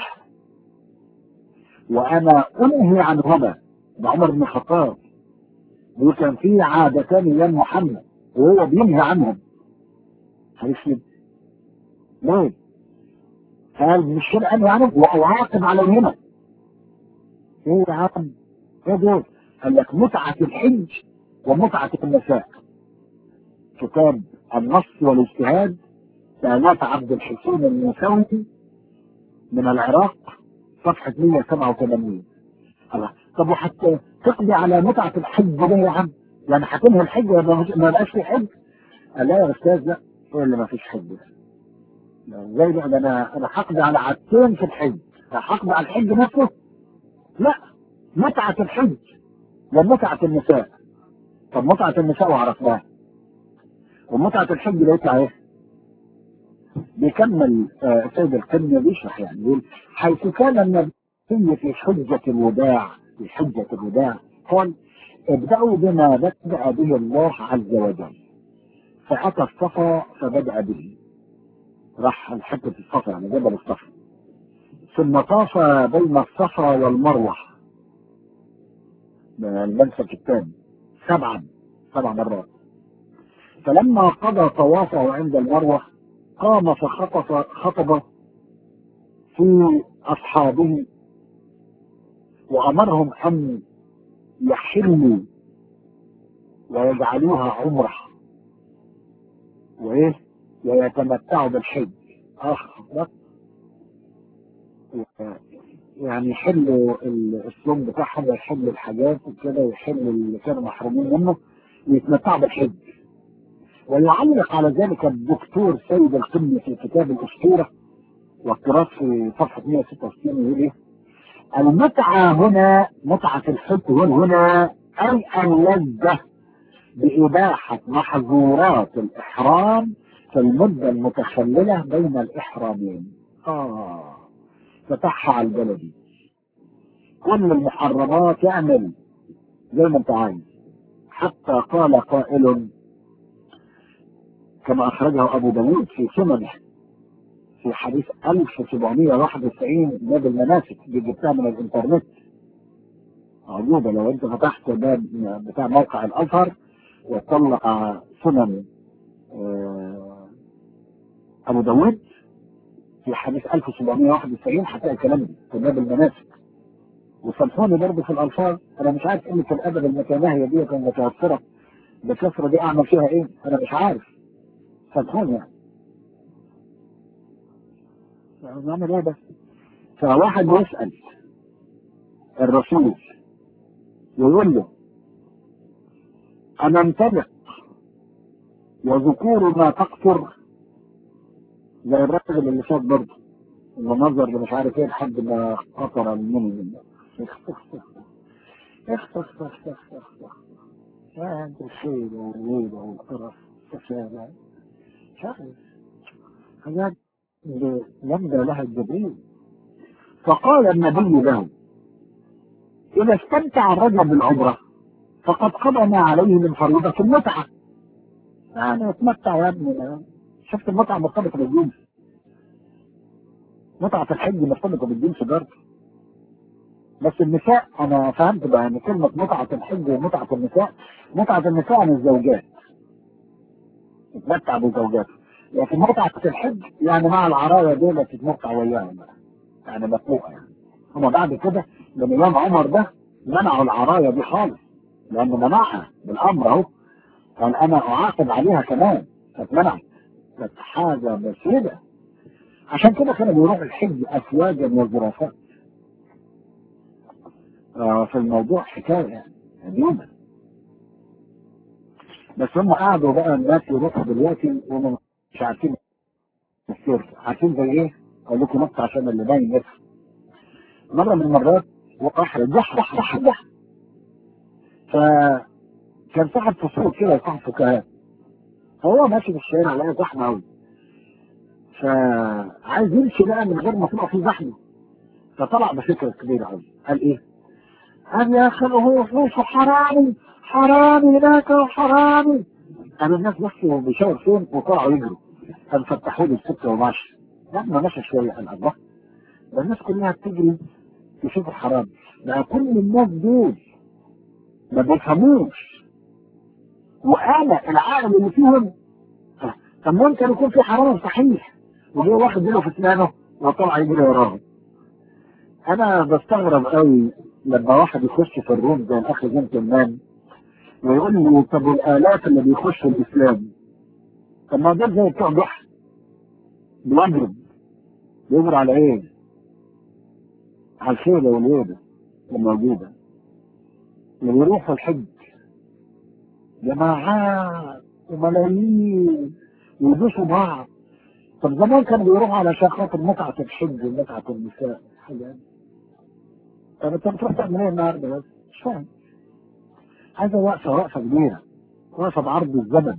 وانا انهي عنهما. ده عمر بن الخطاب بيقول كان في عادتان يا محمد وهو بينهي عنهم هيسلم ليه؟ قال مش كده انهي عنهم واعاقب عليهما. ايه يا عم؟ ايه دول؟ قال لك متعة الحج ومتعة النساء. كتاب النص والاجتهاد بآلات عبد الحسين الموسوي من العراق صفحة 187. الله. طب وحتى تقضي على متعة الحج ليه يا عم؟ يعني هتنهي الحج ما بقاش في حج؟ قال لا يا استاذ لا، ايه اللي ما فيش حج؟ ازاي ده؟ انا هقضي على عادتين في الحج، هقضي على الحج نفسه؟ لا، متعة الحج ومتعة النساء. طب متعة النساء وعرفناها، ومتعة الحج اللي يطلع ايه؟ بيكمل سيد القرن بيشرح يعني يقول حيث كان النبي في حجة الوداع، في حجة الوداع قال ابدأوا بما بدأ به الله عز وجل، فأتى الصفا فبدأ به، راح حتة الصفا يعني جبل الصفا، ثم طاف بين الصفا والمروة المنسك الثاني 7 مرات، فلما قضى طوافه عند المروة قام خطب في أصحابه وأمرهم أن يحلوا ويجعلوها عمرة وإيه ويتمتعوا بالحج. بس يعني يحلوا الصوم بتاعهم ويحلوا الحاجات وكده ويحلوا اللي كانوا محرومين منه ويتمتعوا بالحج. ويعلق على ذلك الدكتور سيد القمي في كتاب الأسطورة والتراث في صفحة 166 يقول إيه؟ المتعة هنا متعة الحج هنا أي اللذة بإباحة محظورات الإحرام في المدة المتخللة بين الإحرامين. فتحها على البلدي، كل المحرمات يعمل زي ما انت عايز. حتى قال قائل كما أخرجه أبو داود في سننه في حديث 1791 باب المناسك، دي جبتها من الإنترنت موجودة، لو أنت فتحت باب بتاع موقع الأزهر وطلع سنن أبو داود في حديث 1791 هتلاقي الكلام ده في باب المناسك. وسامحوني برضه في الألفاظ، أنا مش عارف قلة الأدب المتناهية دي كانت متوفرة بالكثرة دي أعمل فيها إيه؟ أنا مش عارف، سامحوني يعني. نعمل إيه بس؟ فواحد يسأل الرسول ويقول له أنا انطلق وذكور ما تقصر، زي الراجل اللي فات برضه اللي نظر اللي مش عارف ايه لحد ما قطر منه. انت الخيل والليل والقرف والسفالة شغل حاجات يمدى لها الجبريل. فقال النبي له إذا استمتع الرجل بالعمرة فقد قضى ما عليه من فريضة المتعة. يعني اتمتع يا ابني، شفت المتعة مرتبطة بالجنس، متعة الحج مرتبطة بالجنس برضه. بس النساء انا فهمت بقى ان كلمة متعة الحج ومتعة النساء، متعة النساء عن الزوجات تتمتع بزوجاته، لكن متعة الحج يعني مع العرايا دول تتمتع وياهم يعني مطلوقة يعني. هما بعد كده بنظام عمر ده منعوا العرايا دي خالص، لانه منعها بالامر اهو، قال انا اعاقب عليها كمان، فاتمنعت، كانت حاجة مفيدة. عشان كده كانوا بيروحوا الحج افواجا وزرافات. في الموضوع حكاية قديمة، بس هم قعدوا بقى الناس يروحوا دلوقتي وهم مش عارفين السر، عارفين زي ايه؟ اقول لكم نقطة عشان اللي باين يفهم. مرة من المرات وقع جح، فكان صاحب فصول كده وصاحب فكاهات، فهو ماشي في الشارع لقى زحمة قوي، فعايز يمشي بقى من غير ما تبقى في زحمة، فطلع بفكرة كبيرة قوي. قال ايه؟ قال يا اخي هو فلوسه حرامي، حرامي هناك حرامي. قام الناس بصوا بيشاور فين وطلعوا يجروا، قام فتحوا لي السكة وماشي. لما مشى شوية قال الله، ده الناس كلها بتجري تشوف الحرام، ده كل الناس دول ما بيفهموش وانا العالم اللي فيهم. طب ممكن يكون في حرام صحيح وجه واخد له في اسنانه وطلع يجري وراه. انا بستغرب قوي لما واحد يخش في الروم زي الاخ جنتلمان ويقول لي طب الالاف اللي بيخشوا الاسلام، طب ما ده زي بتوع جحر بيجري على ايه؟ على الخيبه والهيبه الموجوده. اللي بيروحوا الحج جماعات وملايين ويدوسوا بعض. طب زمان كانوا بيروحوا علشان خاطر متعه الحج ومتعه النساء حاجه. طب انت بتروح تعمل ايه النهارده بس؟ مش فاهم. هذا وقفه كبيره، وقفه بعرض الزمن.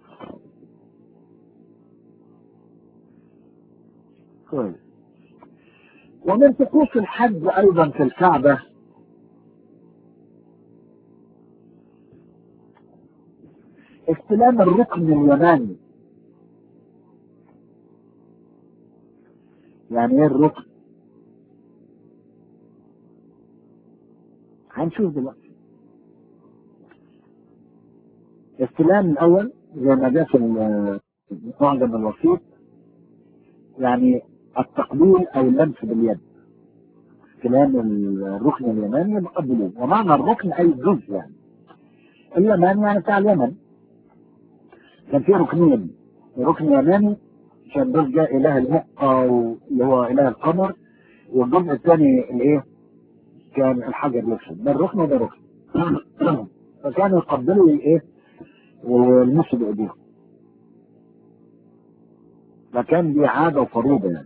كويس. ومن طقوس الحج ايضا في الكعبه استلام الركن اليماني. يعني ايه الركن؟ هنشوف دلوقتي. استلام الاول زي ما جاء في المعجم الوسيط، يعني التقبيل او اللمس باليد. استلام الركن اليماني يقبلوه، ومعنى الركن اي جزء يعني. اليماني يعني بتاع اليمن. كان في ركنين، ركن يماني عشان دول جاء اله المقة اللي هو اله القمر، والجزء الثاني الايه؟ كان الحجر الاسود. ده الركن وده ركن. فكانوا يقبلوا الايه؟ ويلمسوا بايديهم. فكان دي عاده وفريضه يعني.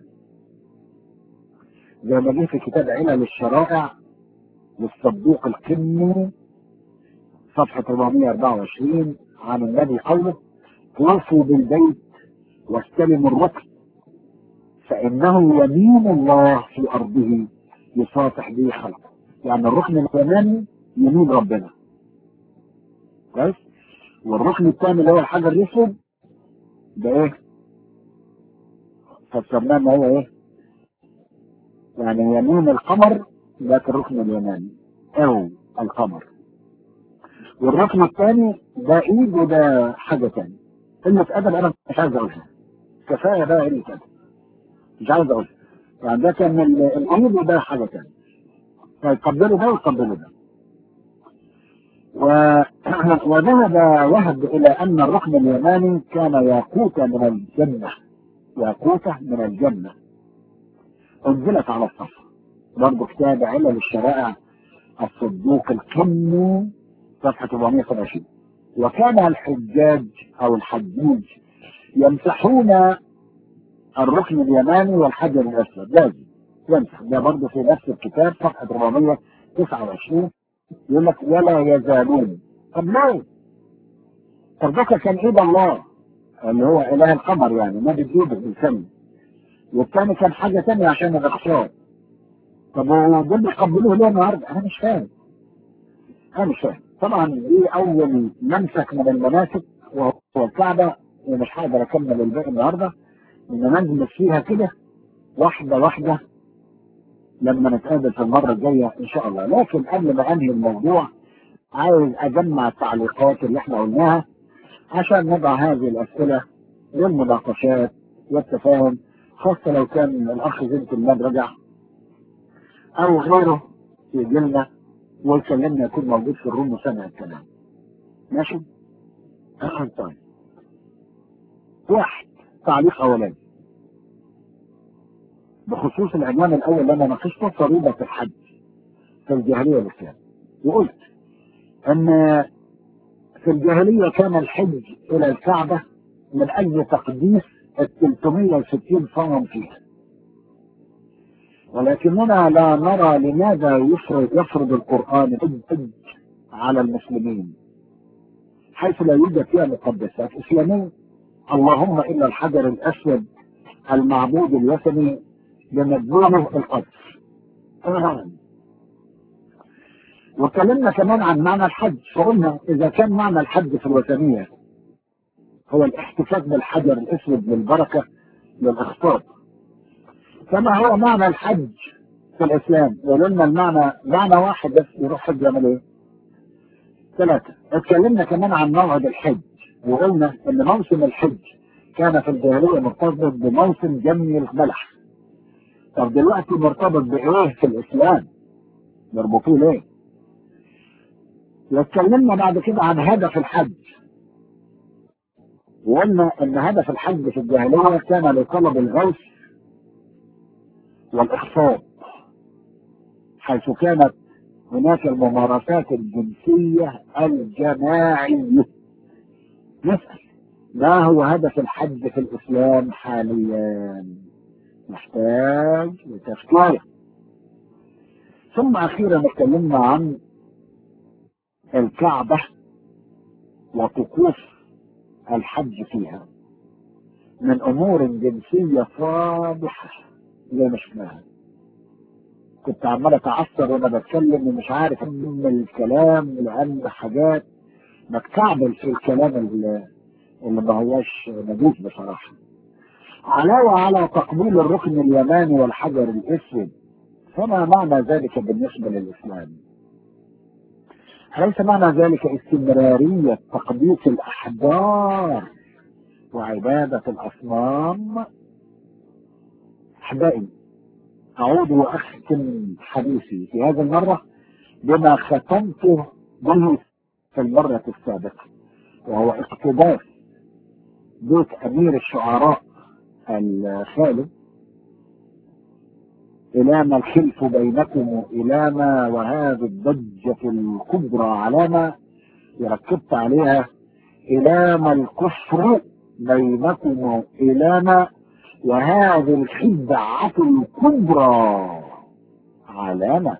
زي ما جه في كتاب علل الشرائع للصدوق القني صفحه 424 عن النبي قوله: طوفوا بالبيت واستلموا الركن فانه يمين الله في ارضه يصافح به خلقه. يعني الركن اليماني يمين ربنا. كويس. والركن الثاني اللي هو الحجر الاسود ده ايه؟ فسرناه ان هو ايه؟ يعني يمين القمر ده الركن اليماني او القمر. والركن الثاني ده ايد وده حاجه ثانيه. كلمه ادب انا مش عايز اقولها، كفايه بقى قله ادب، مش عايز اقولها. يعني ده كان الايد وده حاجه ثانيه. فيقبلوا ده ويقبلوا ده. وذهب وهب الى ان الركن اليماني كان ياقوته من الجنه. ياقوته من الجنه انزلت على الصفر. برضه كتاب علل الشرائع الصدوق القني صفحه 427. وكان الحجاج او الحجوج يمسحون الركن اليماني والحجر الاسود. لازم يمسح. ده برضه في نفس الكتاب صفحه 429. يقول لك ولا يزالون. طب ليه؟ طب ده كان ايد الله اللي هو اله القمر، يعني ما بايده بالفم، والثاني كان حاجه ثانيه عشان الاخشاب. طب ودول بيقبلوه ليه النهارده؟ انا مش فاهم. طبعا دي اول منسك من المناسك وهو الكعبه، ومش هقدر اكمل الباقي النهارده، ان ننزل فيها كده واحده واحده لما نتقابل في المره الجايه ان شاء الله. لكن قبل ما انهي الموضوع عايز اجمع التعليقات اللي احنا قلناها عشان نضع هذه الاسئله للمناقشات والتفاهم، خاصه لو كان الاخ زينة المال رجع او غيره يجي لنا ويكلمنا، يكون موجود في الروم وسمع الكلام. ماشي؟ طيب. واحد، تعليق اولاني بخصوص العنوان الاول اللي انا ناقشته، فريضه الحج في الجاهليه والاسلام. وقلت ان في الجاهليه كان الحج الى الكعبه من اجل تقديس ال 360 صنم فيها، ولكننا لا نرى لماذا يفرض القرآن الحج على المسلمين حيث لا يوجد فيها مقدسات إسلامية، اللهم إلا الحجر الأسود المعبود الوثني بمدلوله القدس. وكلمنا كمان عن معنى الحج، فقلنا إذا كان معنى الحج في الوثنية هو الاحتفاظ بالحجر الأسود للبركة للإخطار، كما هو معنى الحج في الإسلام. ولنا المعنى معنى واحد بس، يروح حج يعمل إيه؟ ثلاثة، اتكلمنا كمان عن موعد الحج، وقلنا ان موسم الحج كان في الجاهلية مرتبط بموسم جمي البلح. طب دلوقتي مرتبط بايه في الاسلام؟ يربطوه ليه؟ واتكلمنا بعد كده عن هدف الحج، وقلنا ان هدف الحج في الجاهلية كان لطلب الغوث والاخصاب، حيث كانت هناك الممارسات الجنسية الجماعية. نسأل، ما هو هدف الحج في الإسلام حاليا؟ محتاج لتفكير. ثم أخيرا اتكلمنا عن الكعبة وطقوس الحج فيها من أمور جنسية فاضحة زي ما شفناها. كنت عمال أتعثر وأنا بتكلم ومش عارف أكمل الكلام لأن حاجات بتكعبل في الكلام اللي ما هوش نجوز بصراحة. علاوة على تقبيل الركن اليماني والحجر الأسود، فما معنى ذلك بالنسبة للإسلام؟ أليس معنى ذلك استمرارية تقديس الأحجار وعبادة الأصنام؟ أحبائي، أعود وأختم حديثي في هذه المرة بما ختمته به في المرة السابقة، وهو اقتباس بيت أمير الشعراء الخالد: إلى ما الخلف بينكم إلى ما وهذه الضجة الكبرى علامة، وركبت عليها إلى ما الكفر بينكم إلى ما وهذه الخدعة الكبرى علامة.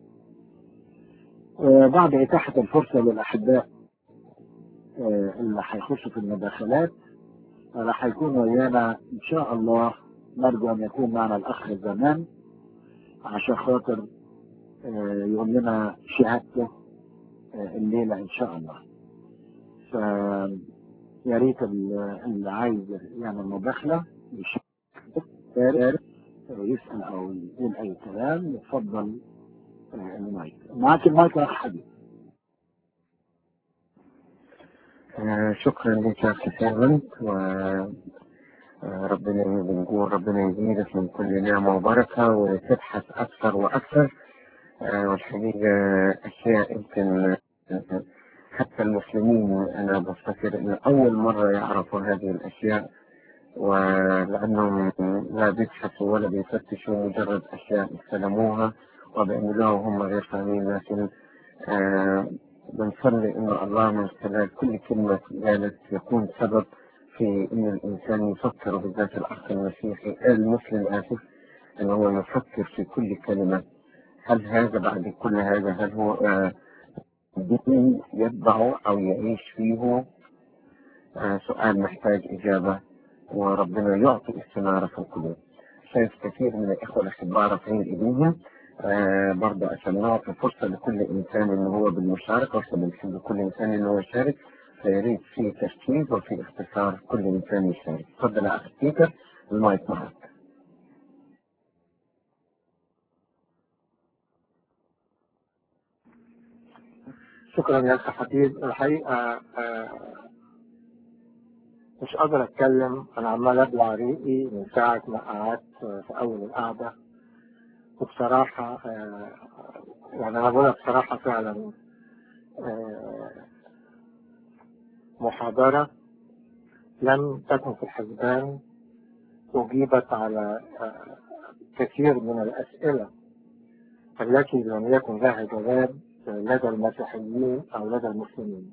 بعد إتاحة الفرصة للأحباء اللي هيخشوا في المداخلات، راح يكون ويانا إن شاء الله، نرجو أن يكون معنا الأخ زمان عشان خاطر يقول لنا شهادته الليلة إن شاء الله. فيا ريت اللي عايز يعمل مداخلة يسأل أو يقول أي كلام يتفضل. المايك معك، المايك يا أخ حبيبي. شكرا لك يا أخي سيرفنت، وربنا بنقول ربنا يزيدك من كل نعمة وبركة وتبحث أكثر وأكثر. والحقيقة أشياء يمكن حتى المسلمين أنا بفتكر إن أول مرة يعرفوا هذه الأشياء، ولأنهم لا بيبحثوا ولا بيفتشوا، مجرد أشياء استلموها وبيعملوها هم غير فاهمين. لكن بنصلي إن الله من خلال كل كلمة قالت يكون سبب في إن الإنسان يفكر، بالذات الأخ المسيحي المسلم آسف، إنه هو يفكر في كل كلمة. هل هذا بعد كل هذا هل هو دين يتبعه أو يعيش فيه؟ سؤال محتاج إجابة، وربنا يعطي استنارة في القلوب. شايف كثير من الإخوة الأحباء رافعين إيديهم. برضه عشان نعطي فرصة لكل إنسان إنه هو بالمشاركة، وبنحب لكل إنسان إنه هو يشارك، فياريت في تركيز وفي اختصار كل إنسان يشارك. تفضل يا أخ سبيكر، المايك معك. شكرا يا أخي حبيب. الحقيقة مش قادر أتكلم، أنا عمال أبلع ريقي من ساعة ما قعدت في أول القعدة. وبصراحة يعني أنا بقولها بصراحة فعلا محاضرة لم تكن في الحسبان، أجيبت على كثير من الأسئلة التي لم يكن لها جواب لدى المسيحيين أو لدى المسلمين.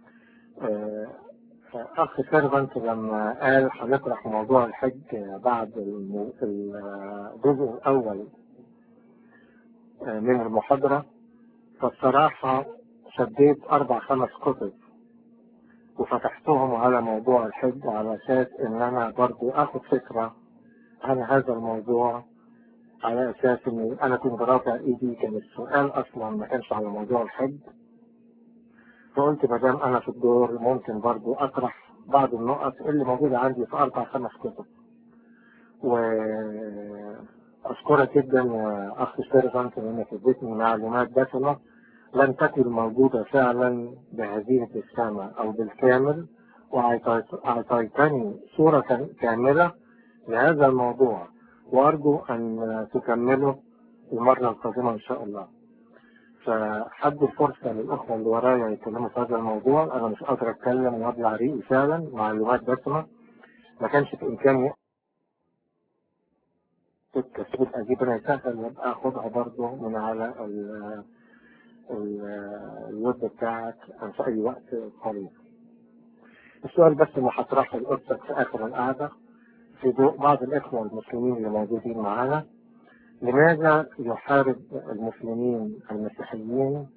أخ سيرفنت لما قال هنطرح موضوع الحج بعد الجزء الأول من المحاضرة، فالصراحة شديت 4-5 كتب وفتحتهم على موضوع الحج على أساس إن أنا برضو أخذ فكرة عن هذا الموضوع، على أساس إن أنا كنت رافع إيدي. كان السؤال أصلا ما كانش على موضوع الحج، فقلت ما دام أنا في الدور ممكن برضو أطرح بعض النقط اللي موجودة عندي في 4-5 كتب. وأشكرك جدا يا أخ سيرفنت إنك اديتني معلومات دسمة لم تكن موجودة فعلا بهذه الرسالة أو بالكامل، وأعطيتني صورة كاملة لهذا الموضوع، وأرجو أن تكمله المرة القادمة إن شاء الله. فحد الفرصة للأخوة اللي ورايا يتكلموا في هذا الموضوع. أنا مش قادر أتكلم وأبلع ريقي فعلا، معلومات دسمة ما كانش في إمكاني تكتسب أجيب أنا سهل وأبقى أخدها برضه من على الويب بتاعك في أي وقت قريب. السؤال بس اللي هطرحه لأختك في آخر القعدة في ضوء بعض الإخوة المسلمين اللي موجودين معانا: لماذا يحارب المسلمين المسيحيين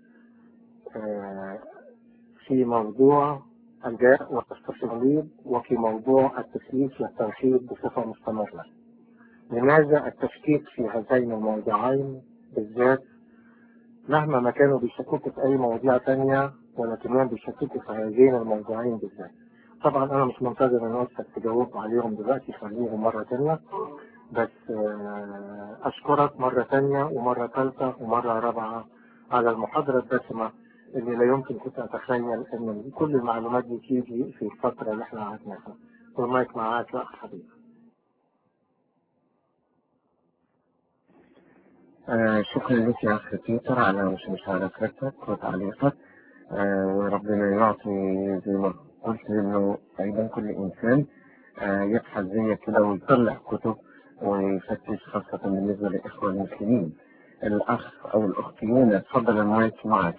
في موضوع الجاء والتصليب وفي موضوع التثليث والتوحيد بصفة مستمرة؟ لماذا التشكيك في هذين الموضوعين بالذات، مهما ما كانوا بيشككوا في أي مواضيع تانية، ولكنهم بيشككوا في هذين الموضوعين بالذات؟ طبعا أنا مش منتظر إن أختك تجاوب عليهم دلوقتي، خليهم مرة تانية، بس أشكرك مرة تانية ومرة ثالثة ومرة رابعة على المحاضرة الدسمة اللي لا يمكن كنت أتخيل إن كل المعلومات دي تيجي في الفترة اللي إحنا قعدناها. والمايك معاك يا أخ حبيبي. شكرا لك يا أخي بيتر على مشاركتك وتعليقك. وربنا يعطي زي ما قلت إنه أيضا كل إنسان يبحث زي كده ويطلع كتب ويفتش، خاصة بالنسبة للإخوة المسلمين. الأخ أو الأختين اتفضل المايك معك.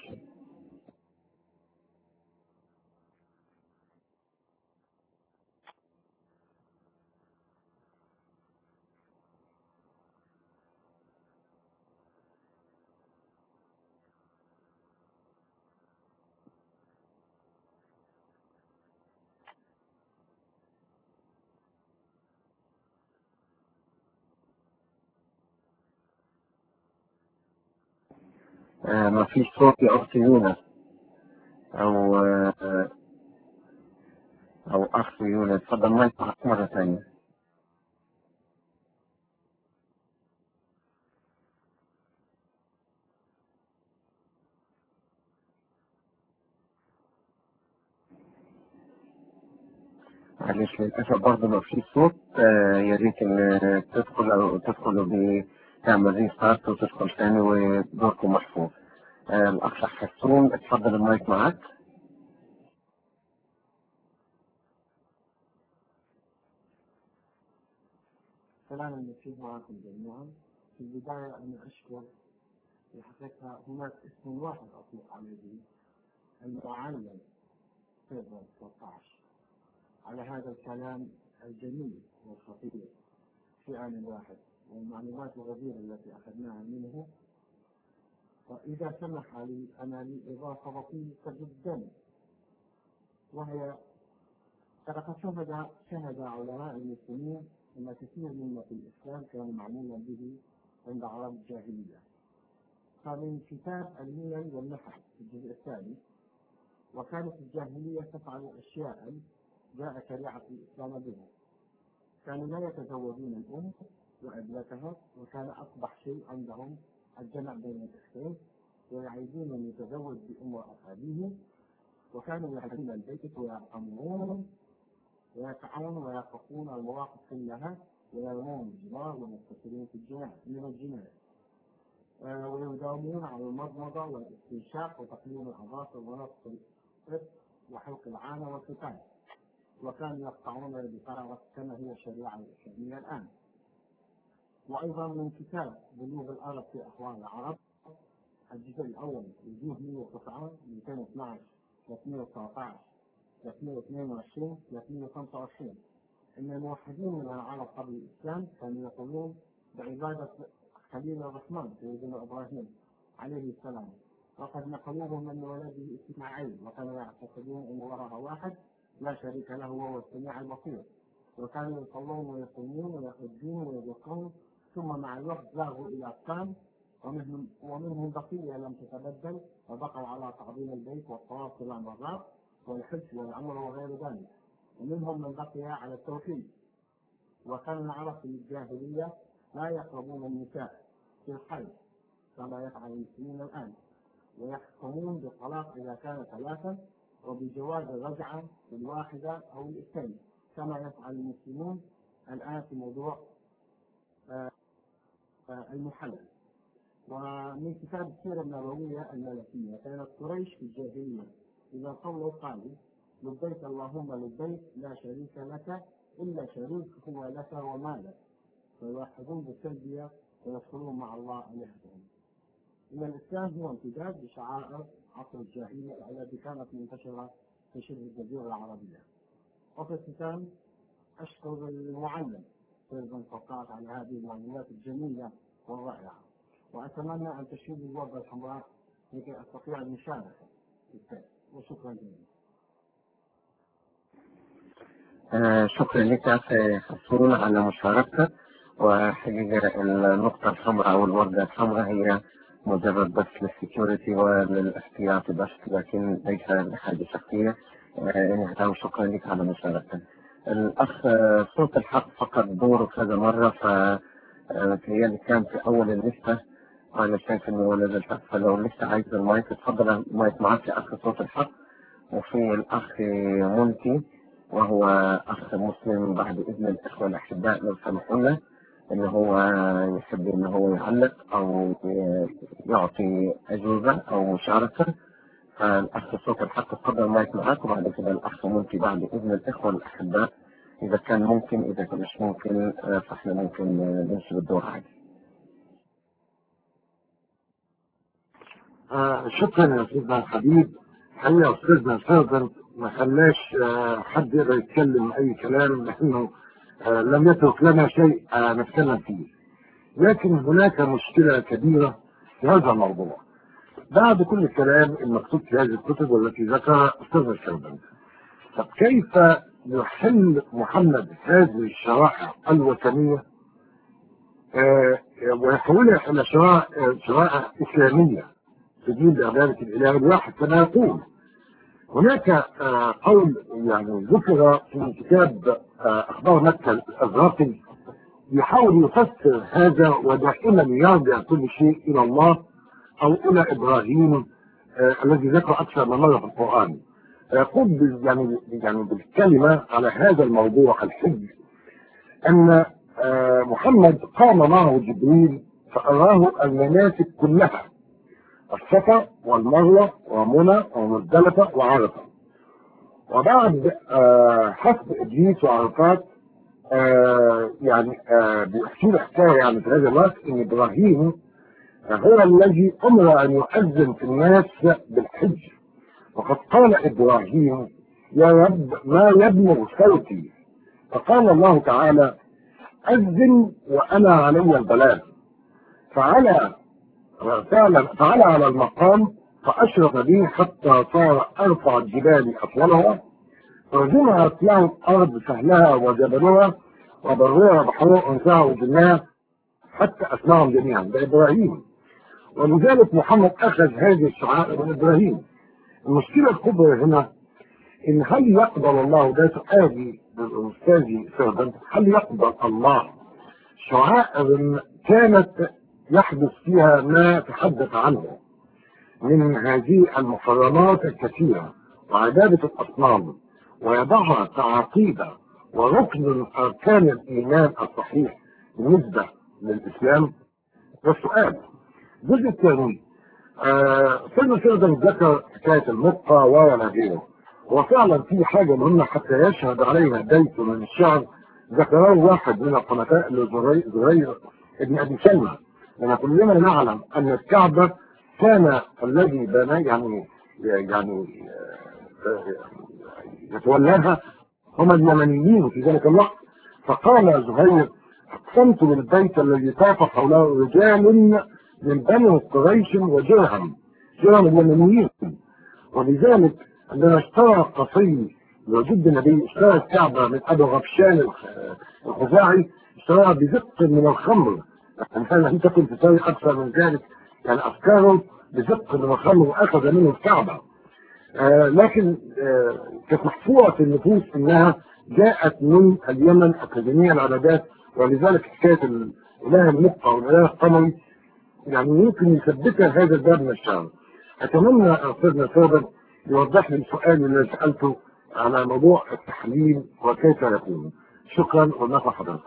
ما فيش صوت يا أختي يونس أو أخ يونس، اتفضل مايك مرة ثانية. معلش للأسف برضه ما فيش صوت. يا ريت إن تدخلوا تعمل ريستارت وتدخل ثاني ودوركم محفوظ. الأخ حسون اتفضل المايك معك. سلام المسيح معكم جميعا. في البداية أنا أشكر في حقيقة هناك اسم واحد أطلق عليه المعلم فيبرو 13 على هذا الكلام الجميل والخطير في آن واحد والمعلومات الغزيرة التي أخذناها منه. وإذا سمح لي أنا لإضافة بسيطة جدا، وهي لقد شهد علماء المسلمين أن كثير مما في الإسلام كان معمولا به عند عرب الجاهلية. فمن كتاب الملل والنحل في الجزء الثاني: وكانت الجاهلية تفعل أشياء جاء شريعة الإسلام بها. كانوا لا يتزوجون الأم وابنتها، وكان أصبح شيء عندهم الجمع بين الأختين، ويعيدون أن يتزوج بأم أبيه، وكانوا يأتون البيت ويرحمون ويسعون ويقفون المواقف كلها ويرمون الجمار ويتصلون في الجناية ويداومون على المضمضة والاستنشاق وتقليم الأظافر ونطق الطفل وحلق العانة والختان، وكانوا يقطعون بفرغة كما هي الشريعة الإسلامية الآن. وأيضا من كتاب بلوغ العرب في أحوال العرب الجزء الأول وجوه 109 212 319 322 325: إن الموحدين من العرب قبل الإسلام كانوا يقولون بعبادة خليل الرحمن سيدنا إبراهيم عليه السلام، وقد نقلوه من ولده إسماعيل، وكانوا يعتقدون أن وراء واحد لا شريك له وهو السميع البصير، وكانوا يصلون ويصومون ويحجون ويذكرون، ثم مع الوقت زاغوا إلى أقسام، ومنهم بقية لم تتبدل وبقوا على تعظيم البيت والطواف 7 مرات والحج والعمر وغير ذلك، ومنهم من بقي على التوحيد. وكان العرب في الجاهلية لا يقربون النساء في الحج كما يفعل المسلمين الآن، ويحكمون بالطلاق إذا كان ثلاثا، وبجواز الرجعة بالواحدة أو الاثنين كما يفعل المسلمون الآن في موضوع المحلل. ومن كتاب السيرة النبوية الملكية كانت قريش في الجاهلية إذا صلوا قالوا لبيك اللهم لبيك لا شريك لك إلا شريك هو لك ومالك، فيوحدون بالتلبية ويدخلون مع الله يهدون. إن الإسلام هو امتداد لشعائر عصر الجاهلية التي كانت منتشرة في شبه الجزيرة العربية. وفي الختام أشكر المعلم سيد فقط على هذه المعلومات الجميلة والرائعة، وأتمنى أن تشيل الوردة الحمراء لكي أستطيع المشاركة في التالي. وشكرا جزيلا. شكرا لك أخي حسون على مشاركتك. وحقيقة النقطة الحمراء أو الوردة الحمراء هي مجرد بس للسكيورتي وللاحتياط بس، لكن ليس لحاجة شخصية. شكرا لك على مشاركتك. الأخ صوت الحق فقد دوره كذا مرة، فهي كان في أول الليستة وأنا شايف إنه ولد الحق، فلو لسه عايز المايك اتفضل. المايك معك يا أخ صوت الحق. وفي الأخ منتي وهو أخ مسلم، بعد إذن الإخوة الأحباء لو سمحونا إن هو يحب إن هو يعلق أو يعطي أجوبة أو مشاركة. فالأخ صوت الحق اتفضل المايك معاك، وبعد كده الأخ منتي بعد إذن الإخوة الأحباء إذا كان ممكن. إذا كان مش ممكن فإحنا ممكن ننشر الدور عادي. شكرا يا أستاذنا الحبيب. حقيقة أستاذنا فاضل ما خلاش حد يقدر يتكلم أي كلام، لأنه لم يترك لنا شيء نتكلم فيه. لكن هناك مشكلة كبيرة في هذا الموضوع بعد كل الكلام المكتوب في هذه الكتب والتي ذكرها أستاذنا الشربندي. طب كيف يحل محمد هذه الشرائع الوثنية ويحولها إلى شرائع إسلامية تدين بعبادة الإله الواحد كما يقول؟ هناك قول يعني ذكر في كتاب أخبار مكة الأزرقي يحاول يفسر هذا، ودائما يرجع كل شيء إلى الله أو إلى إبراهيم الذي ذكر أكثر من مرة في القرآن. يقول يعني بالكلمة على هذا الموضوع الحج أن محمد قام معه جبريل فأراه المناسك كلها، الصفا والمروة ومنى ومزدلفة وعرفة. وبعد حسب إبليس وعرفات بيحكي له حكاية يعني في هذا الوقت إن إبراهيم هو الذي أمر أن يؤذن في الناس بالحج، وقد قال إبراهيم يا رب ما يبلغ صوتي، فقال الله تعالى أذن وأنا علي البلاغ. فعلى على المقام فأشرف به حتى صار أرفع الجبال أطولها، وجمعت له الأرض سهلها وجبلها وبرها بحرها أنثاها وجنها حتى أسمعهم جميعا. ده إبراهيم، ولذلك محمد أخذ هذه الشعائر من إبراهيم. المشكلة الكبرى هنا إن هل يقبل الله، ده سؤالي للأستاذ سيربندي، هل يقبل الله شعائر كانت يحدث فيها ما تحدث عنه من هذه المحرمات الكثيرة وعبادة الأصنام ويضعها كعقيدة وركن من أركان الإيمان الصحيح بالنسبة للإسلام؟ ده السؤال. الجزء الثاني سيدنا سيربندي ذكر حكاية المقة ولا غيره، وفعلا في حاجة مهمة حتى يشهد عليها بيت من الشعر ذكره واحد من الخلفاء زهير ابن أبي سلمى، لأن كلنا نعلم أن الكعبة كان الذي بنى يعني يتولاها هم اليمنيين في ذلك الوقت. فقال زهير أقسمت بالبيت الذي طاف حوله رجال من بني قريش وجرهم اليمنيين. ولذلك عندما اشترى قصي وجد النبي اشترى الكعبة من أبو غبشان الخزاعي، اشتراها بزق من الخمر، يعني لم تكن تساوي أكثر من ذلك، يعني أفكاره بزق من الخمر وأخذ منه الكعبة. لكن كانت محفوظة في النفوس أنها جاءت من اليمن أكاديمية العبادات، ولذلك حكاية الإله المقة والإله القمري يعني يمكن يثبتها هذا الباب من الشعر. اتمنى استاذنا ثابت يوضح لي السؤال اللي سالته على موضوع التحليل وكيف يكون. شكرا ونفع حضرتك.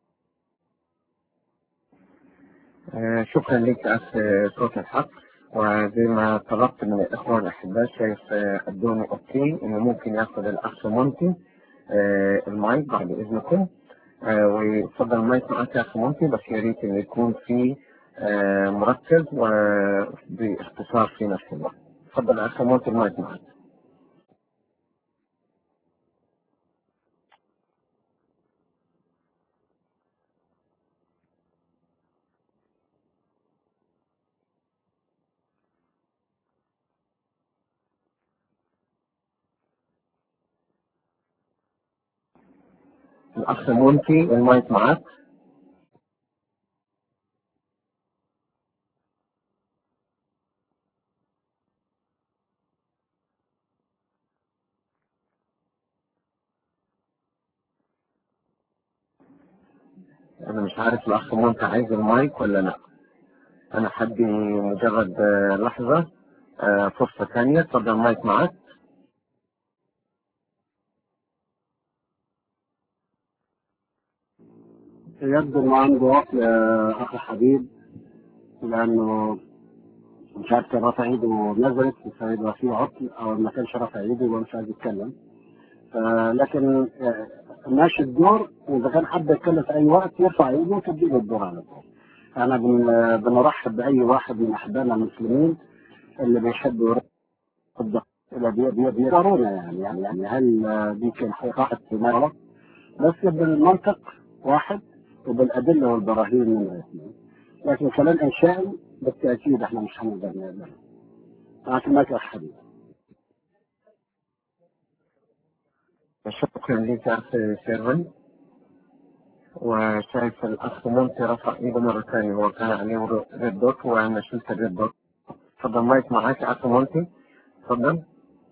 شكرا لك أخ صوت الحق. وزي ما طلبت من الإخوة الأحباء شايف أدوني أوكي إنه ممكن ياخذ الأخ مونتي المايك بعد إذنكم. ويتفضل المايك معك يا أخ مونتي، بس يا ريت إنه يكون في مركز وباختصار في نفس الوقت. تفضل يا أخ مونتي المايك معك. الأخ مونتي المايك معك. أنا مش عارف الأخ مونتي عايز المايك ولا لا. أنا حدي مجرد لحظة فرصة ثانية. تفضل المايك معك. يبدو انه عنده عقل يا اخي حبيب، لانه مش عارف كان رافع ايده نزلت فيبقى فيه عطل، او ما كانش رافع ايده يبقى مش عايز يتكلم. لكن ماشي الدور، واذا كان حد يتكلم في اي وقت يرفع ايده وتديله الدور على طول. انا بنرحب باي واحد من احبائنا المسلمين اللي بيحبوا يرد اللي بيقرونا يعني هل دي كان واحد في مرة، بس بالمنطق واحد وبالادله والبراهين من الاثنين. لكن كلام انشائي بالتاكيد احنا مش هنقدر نعمله. لكن ما كان حديث. شكرا لك يا أخ سيرفن. وشايف الأخ مونتي رفع إيده مرة ثانية، هو كان عليه ريد دوت وأنا شلت الريد دوت. تفضل مايك معاك يا أخ مونتي. تفضل.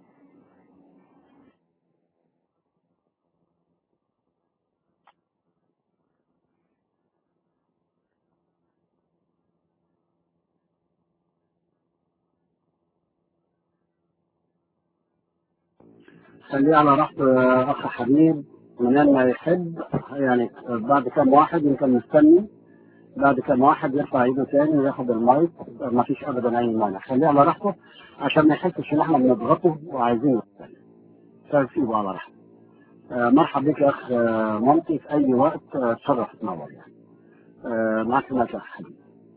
خليه على راحته اخ حبيب، منين ما يحب يعني. بعد كم واحد يمكن مستني، بعد كم واحد يرفع ايده تاني وياخد المايك، ما فيش ابدا اي مانع. خليه على راحته عشان ما يحسش ان احنا بنضغطه وعايزينه، فسيبه على راحته. مرحبا بك يا اخ مونتي في اي وقت. تشرف تنور يعني. معك المايك يا اخ حبيب.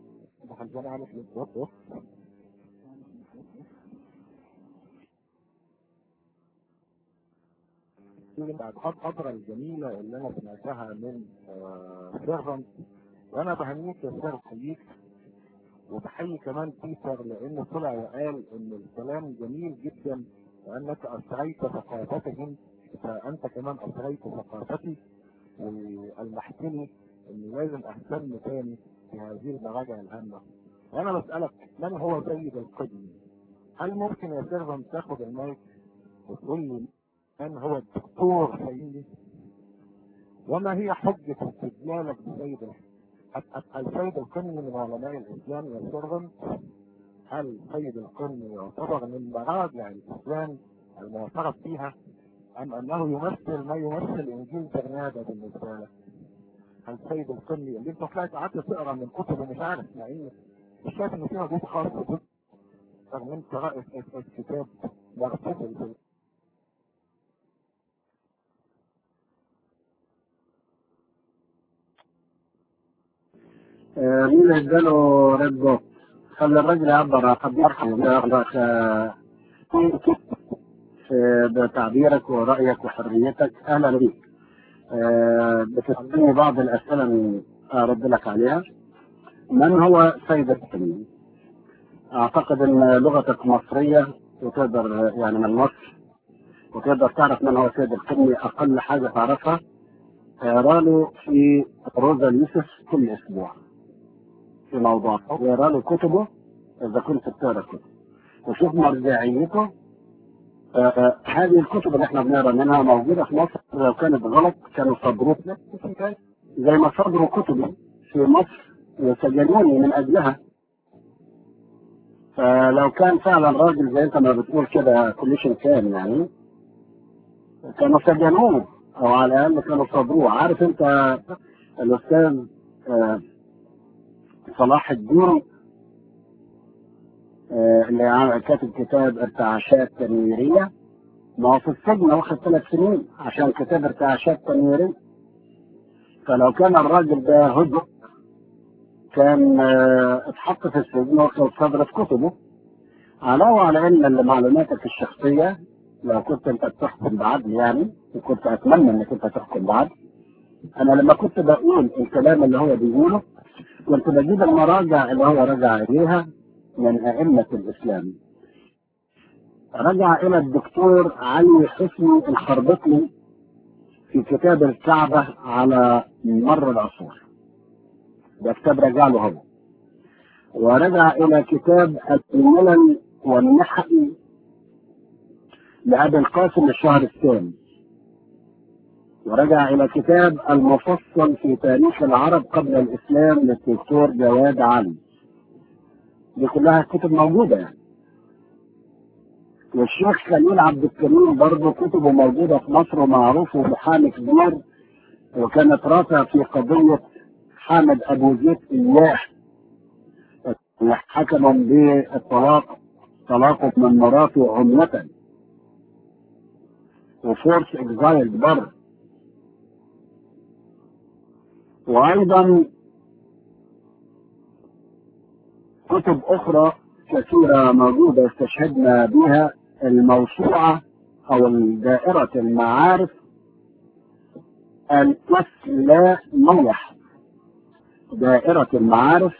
الفترة الجميلة اللي أنا سمعتها من سيرفنت، وأنا بهنيك يا سير حييك، وبحيي كمان بيتر لأنه طلع وقال إن الكلام جميل جدا وأنك أسريت ثقافتهم، فأنت كمان أسريت ثقافتي وألمحتني إني لازم أهتم تاني في هذه المراجع الهامة. وأنا بسألك، من هو سيد القدم؟ هل ممكن يا سيرفنت تاخد المايك وتقول لي من هو الدكتور سيدي؟ وما هي حجة استدلالك بسيد السيد القرني من علماء الإسلام يا سيرفنت؟ هل سيد القرني يعتبر من مراجع الإسلام المعترف فيها، أم أنه يمثل ما يمثل إنجيل برنابا بالنسبة لك؟ هل سيد القرني اللي أنت طلعت قعدت تقرا من كتبه مش عارف مع إنه مش شايف إن فيها جزء خاص بك، رغم أنت قرأت كتاب مرتبط مين اداله ريد دوت؟ خلي الراجل يعبر. قد يرحم بتعبيرك ورأيك وحريتك. أهلا بك. بتسألني بعض الأسئلة أرد لك عليها. من هو سيد القرني؟ أعتقد أن لغتك مصرية وتقدر يعني من مصر، وتقدر تعرف من هو سيد القرني. أقل حاجة تعرفها اقرا له في روزا اليوسف كل أسبوع في موضوع، اقرا له كتبه إذا كنت بتقرا كتب، وشوف مرجعيته. هذه الكتب اللي احنا بنقرا منها موجوده في مصر، لو كانت غلط كانوا صدروها زي ما صدروا كتبي في مصر وسجنوني من اجلها. فلو كان فعلا راجل زي انت ما بتقول كده كليشن كان يعني كانوا سجنوه او على الاقل كانوا صبروه. عارف انت الاستاذ صلاح الدين اللي كاتب كتاب ارتعاشات تنويريه، ما هو في السجن واخد 3 سنين عشان كتاب ارتعاشات تنويريه. فلو كان الراجل ده هدوء كان اتحط في السجن واخد صدر في كتبه. علاوه على ان معلوماتك الشخصيه لو كنت انت بتحكم بعدل يعني، وكنت اتمنى انك انت تحكم بعدل، انا لما كنت بقول الكلام اللي هو بيقوله كنت بجيب المراجع اللي هو رجع اليها من ائمه الاسلام. رجع الى الدكتور علي حسني الخربطلي في كتاب الكعبه على مر العصور، ده كتاب رجع له هو. ورجع الى كتاب الملل والنحل لأبي القاسم الشهر الثاني. ورجع إلى كتاب المفصل في تاريخ العرب قبل الإسلام للدكتور جواد علي. دي كلها كتب موجودة يعني. والشيخ خليل عبد الكريم برضه كتبه موجودة في مصر ومعروف ومحامي كبير، وكانت رافع في قضية حامد أبو زيد إياه حكما بالطلاق، طلاقه من مراته عملة، وفورس اكزايل بره. وايضا كتب اخرى كثيرة موجودة استشهدنا بها، الموسوعة او دائرة المعارف الاسلامية، دائرة المعارف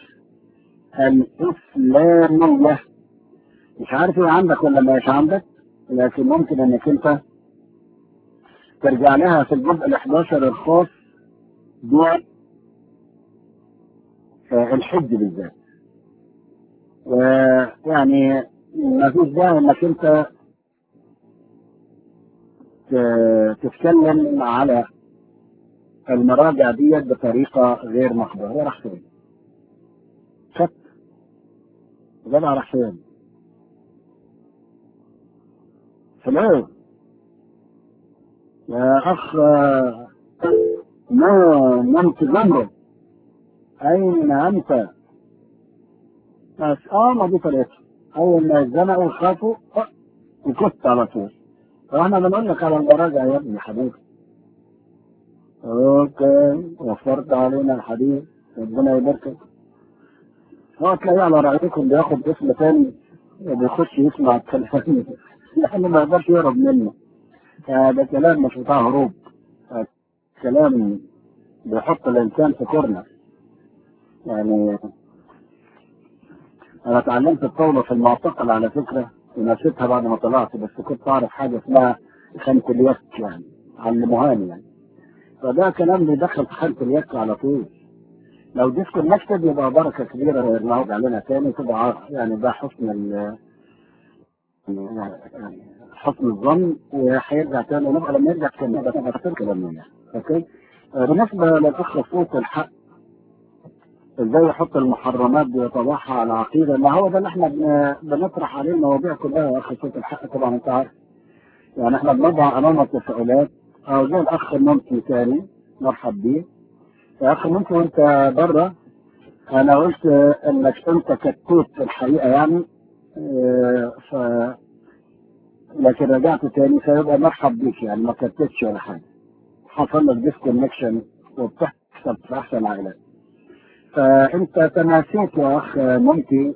الاسلامية. مش عارف ايه عندك ولا مش عندك، لكن ممكن انك انت ترجع لها في الجزء ال11 الخاص بالحج بالذات. ويعني ما فيش داعي انك انت تتكلم على المراجع دي بطريقة غير محضرة. راح فين؟ شت جدع راح فين؟ سلام يا اخ، ما نمت جمره، اين انت؟ بس ما دي طريقته، اول ما اتزنقوا وخافوا وكت على طول. فاحنا بنقول لك على المراجع يا ابني حبيبي. اوكي وفرت علينا الحديث، ربنا يباركك. هو تلاقيه على رايكم بياخد اسم تاني وبيخش يسمع الكلام لانه ما يقدرش يهرب منه. ده كلام مش بتاع هروب، كلام بيحط الانسان في كورنر. يعني انا اتعلمت الطاوله في المعتقل على فكره ونسيتها بعد ما طلعت، بس كنت اعرف حاجه اسمها خانه اليك، يعني علموهاني يعني. فده كلام بيدخل في خانه اليك على طول. لو ديسكونكتد يبقى بركه كبيره نعود علينا تاني، تبقى يعني ده يعني حسن الظن، وهيرجع تاني ونبقى لما يرجع تاني نبقى كلامنا. اوكي. بالنسبه للاخ صوت الحق ازاي يحط المحرمات بيطبعها على العقيده، ما هو ده اللي احنا بنطرح عليه المواضيع كلها يا اخ صوت الحق. طبعا انت عارف يعني احنا بنضع امامك تساؤلات، او زي الاخ ممكن تاني مرحب بيه. يا اخ ممكن وانت بره انا قلت انك انت كتوت في الحقيقه يعني، ف لكن رجعت تاني فيبقى مرحب بيك، يعني ما كتتش ولا حاجه، حصل لك ديسكونكشن وبتحصل في احسن العائلات. فانت تناسيت يا اخ ممكن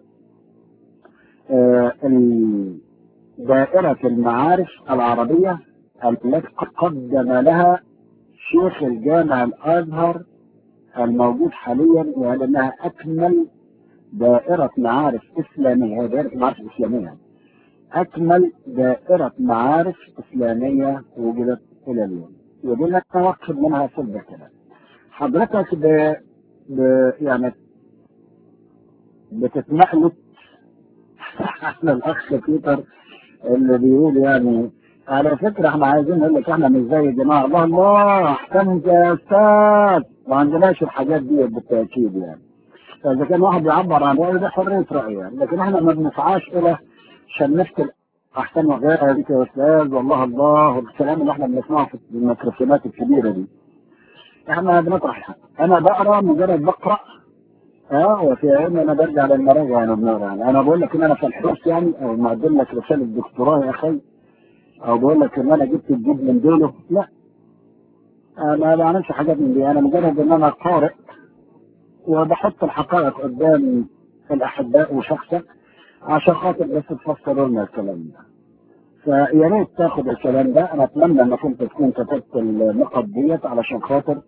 دائرة المعارف العربية التي قدم لها شيخ الجامع الازهر الموجود حاليا، وانها اكمل دائرة معارف اسلامية. هي دائرة معارف اسلامية، اكمل دائرة معارف اسلامية وجدت الى اليوم، ودي اللي نوقف منها صدق كده. حضرتك يعني بتتمقلب احنا الاخ بيتر اللي بيقول يعني على فكره احنا عايزين نقول لك احنا مش زي الجماعه. الله احسنت يا استاذ، ما عندناش الحاجات دي بالتاكيد يعني. فاذا كان واحد بيعبر عن رايه ده حريه رايه يعني، لكن احنا ما بنسعاش الى شنفت احسن وغيرها دي يا استاذ والله الله والكلام اللي احنا بنسمعه في الميكروفونات الكبيره دي. احنا بنطرح الحق. انا بقرا مجرد بقرا وفي علم انا برجع للمراجع انا بنقرا يعني. انا بقول لك ان انا في الحوش يعني، او مقدم لك رساله دكتوراه يا اخي، او بقول لك ان انا جبت الجيب من ديله، لا انا ما بعملش حاجات من دي. انا مجرد ان انا قارئ وبحط الحقائق قدام الاحباء وشخصك عشان خاطر بس تفسروا لنا الكلام ده. فيا ريت تاخد الكلام ده. انا اتمنى انك انت تكون كتبت النقط ديت علشان خاطر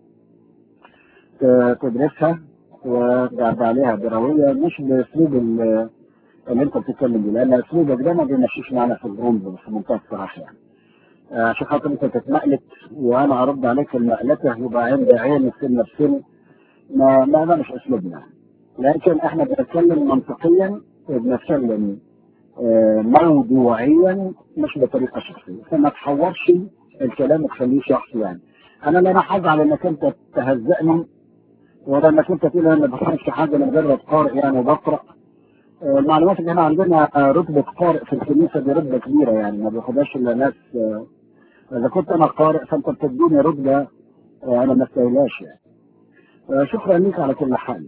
تدرسها وتعب عليها درويه، مش باسلوب اللي انت بتتكلم بيه، لان اسلوبك ده ما بيمشيش معانا في الجروب في منتهى الصراحه يعني. عشان خاطر انت تتمقلت وانا ارد عليك المقلته يبقى عندي عين سنه بسن، ما ده مش اسلوبنا. لكن احنا بنتكلم منطقيا وبنتكلم موضوعيا مش بطريقه شخصيه، فما تحورش الكلام وتخليه شخصي يعني. انا لا راح ازعل انك انت تهزئني ولا انك انت تقول انا ما بفهمش حاجه، انا مجرد قارئ يعني وبقرا. المعلومات اللي احنا عندنا رتبه قارئ في الكنيسه دي رتبه كبيره يعني، ما بياخدهاش الا ناس. اذا كنت انا قارئ فانت بتديني رتبه انا ما استاهلهاش يعني. شكرا ليك على كل حال.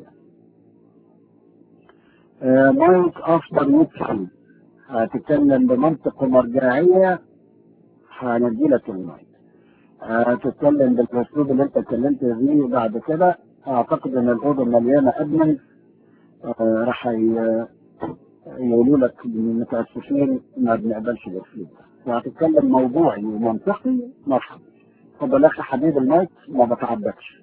مايك افضل يدخل هتتكلم بمنطق ومرجعيه، هندي لك المايك. تتكلم بالاسلوب اللي انت اتكلمت بيه بعد كده. اعتقد ان الاوضه مليانه ادمن راح يقولوا لك متاسفين ما بنقبلش الاسلوب ده. وهتتكلم موضوعي ومنطقي مرحبا. اتفضل يا اخي حبيب المايك، ما بتعبكش.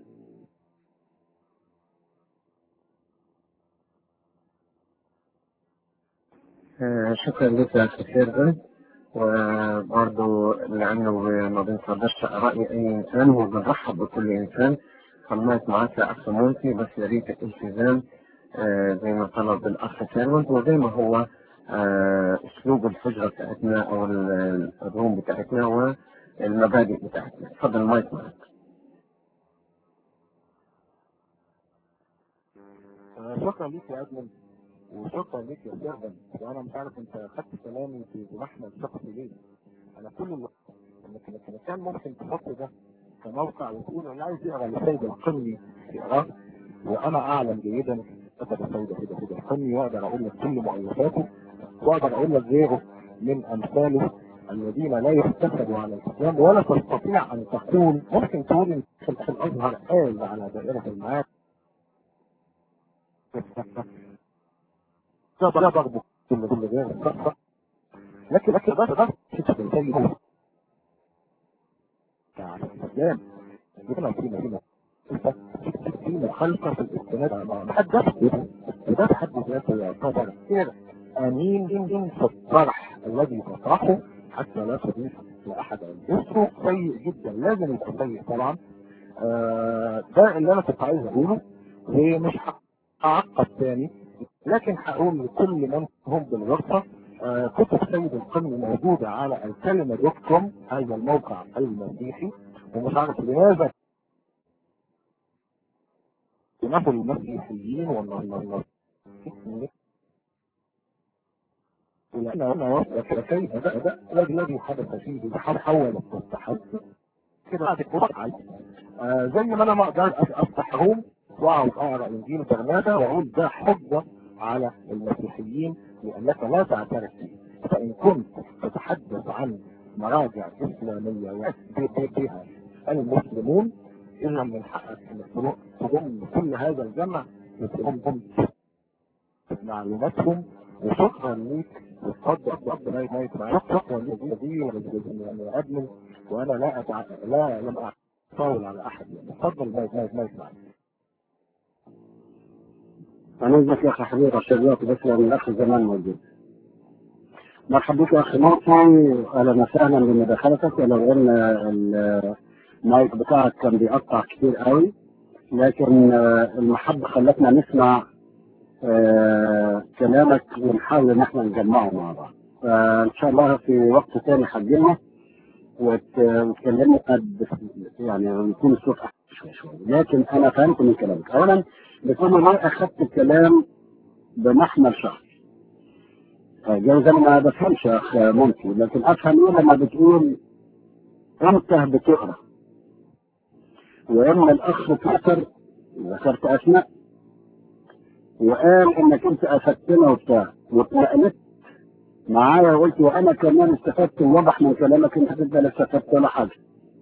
شكرا لك يا أخي سيرفن. وبرضه لأنه ما بنصدرش رأي أي إنسان وبنرحب بكل إنسان. خليت معاك يا أخ مونتي، بس يا ريت الالتزام زي ما طلب الأخ سيرفن، وزي ما هو أسلوب الحجرة بتاعتنا أو الروم بتاعتنا والمبادئ بتاعتنا. اتفضل المايك معك. شكرا ليك يا ادمن، وشكرا ليك يا سيرفن. وانا مش عارف انت خدت كلامي في محمل شخصي ليه. انا كل اللي كان ممكن تحط ده كموقع وتقول اللي عايز يقرا لسيد القمي يقراه، وانا اعلم جيدا كتب سيد القمي، واقدر اقول لك كل مؤلفاته، واقدر اقول لك غيره من امثاله الذين لا يحتسبوا على الاسلام، ولا تستطيع ان تقول ممكن تقول ان في الازهر قال على دائره المعارف ده ضرب كل غير الصفة. لكن ده كتب السيد على الاسلام. في مخالفه في الاستناد ما حدش، وده بحد ذاته يعتبر امين في الطرح الذي تطرحه حتى لا تضيف لاحد اسمه سيء جدا، لازم يكون سيء طبعا. ده اللي انا كنت عايز اقوله، ومش هعقب تاني، لكن هقول لكل من هم بالغرفه كتب سيد القمي موجوده على الكلمه دوت كوم، هذا الموقع المسيحي. ومش عارف لماذا ينافوا المسيحيين والنصارى لأن كيف بدأ الذي حدث فيه حول التحدث كده بعد القرآن. زي ما انا ما اقدر افتح روم واقعد اقرا انجيل برنابا واقول ده حجه على المسيحيين لانك لا تعترف به. فان كنت تتحدث عن مراجع اسلاميه يؤدي بها المسلمون، اذا من حقك انك تضم كل هذا الجمع وتضم معلوماتهم. وشكرا ليك، واتفضل مايك معاك. شكرا ليك يا ادمن، وانا لم اطول على احد يعني. اتفضل مايك معاك. انا ازيك يا اخي حبيبي الشباب، بس لان الاخ زمان موجود. مرحبا بك يا اخي موطي، اهلا وسهلا بمداخلتك. ولو ان المايك بتاعك كان بيقطع كتير قوي، لكن المحبه خلتنا نسمع كلامك ونحاول ان احنا نجمعه مع بعض. فان شاء الله في وقت ثاني حجمنا وتكلمنا يعني يكون الصوت احسن شوي. لكن انا فهمت من كلامك. اولا بتقول ليه اخذت الكلام بمحمل شخص. جايز انا ما بفهمش يا اخ ممكن، لكن افهم ايه لما بتقول انت بتقرا وان الاخ تويتر ذكرت اسماء وقال انك انت افدتنا وبتاع واتنقلت معايا وقلت وانا كمان استفدت، ووضح من كلامك انك انت لا استفدت ولا حاجه.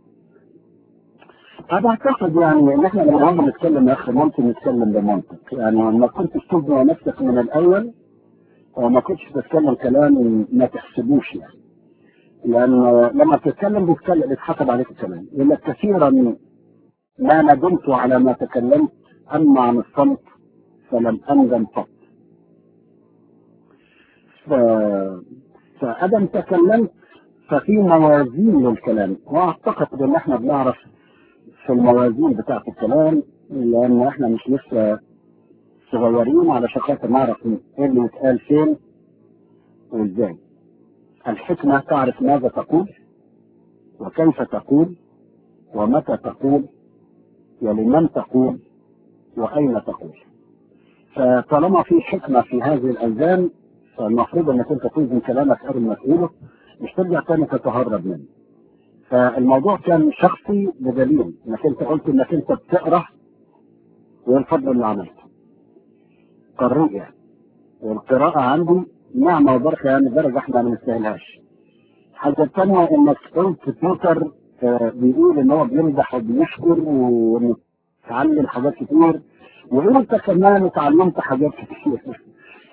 انا اعتقد يعني ان احنا لما هم نتكلم يا اخي ممكن نتكلم بمنطق، يعني ما كنتش تبني نفسك من الاول وما كنتش تتكلم كلام ما تحسبوش يعني. لان لما تتكلم بيتحسب عليك الكلام. يقول لك كثيرا ما ندمت على ما تكلمت، اما عن الصمت فلم اندم قط. فادم تكلمت ففي موازين للكلام، واعتقد ان احنا بنعرف في الموازين بتاعت الكلام، لان احنا مش لسه صغيرين علشان خاطر نعرف ايه اللي يتقال فين وازاي. الحكمة تعرف ماذا تقول وكيف تقول ومتى تقول ولمن تقول واين تقول. فطالما في حكمة في هذه الألزام فالمفروض انك انت توزن كلامك قبل ما تقوله، مش ترجع تاني تتهرب منه. فالموضوع كان شخصي بدليل انك انت قلت انك انت بتقرا وايه الفضل اللي عملته. قريء يعني، والقراءة عندي نعمة وبركة يعني درجة احنا ما نستاهلهاش. حاجة تانية انك قلت تويتر بيقول ان هو بيمدح وبيشكر ومتعلم حاجات كتير، وانت كمان اتعلمت حاجات كتير.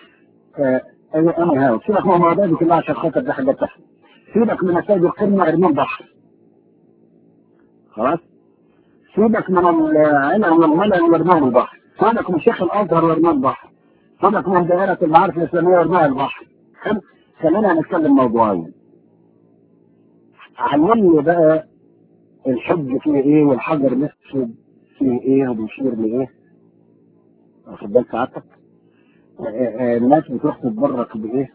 انا هاو سيبك من المواضيع دي كلها عشان خاطر دي حاجات تحصل. سيبك من مساجد القمة ارمين بحر. خلاص؟ سيبك من العلم والملل وارمين البحر. سيبك من شيخ الازهر وارمين البحر. سيبك من دائرة المعارف الاسلامية وارمين البحر. حلو؟ خلينا نتكلم موضوعيا. علمني بقى الحج فيه ايه والحجر الاسود فيه ايه وبيشير لايه. واخد بالك سعادتك؟ الناس بتروح تتبرك بايه؟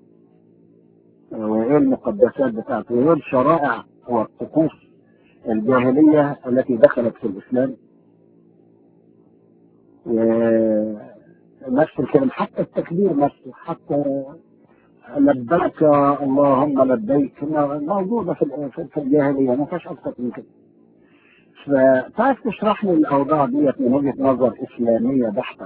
وايه المقدسات بتاعته وايه الشرائع والطقوس الجاهلية التي دخلت في الاسلام. نفس الكلام، حتى التكبير نفسه، حتى لبيك اللهم لبيك موجودة في الجاهلية، ما فيش اكثر من كده. فتعرف تشرح لي الاوضاع ديت من وجهة نظر اسلامية بحتة،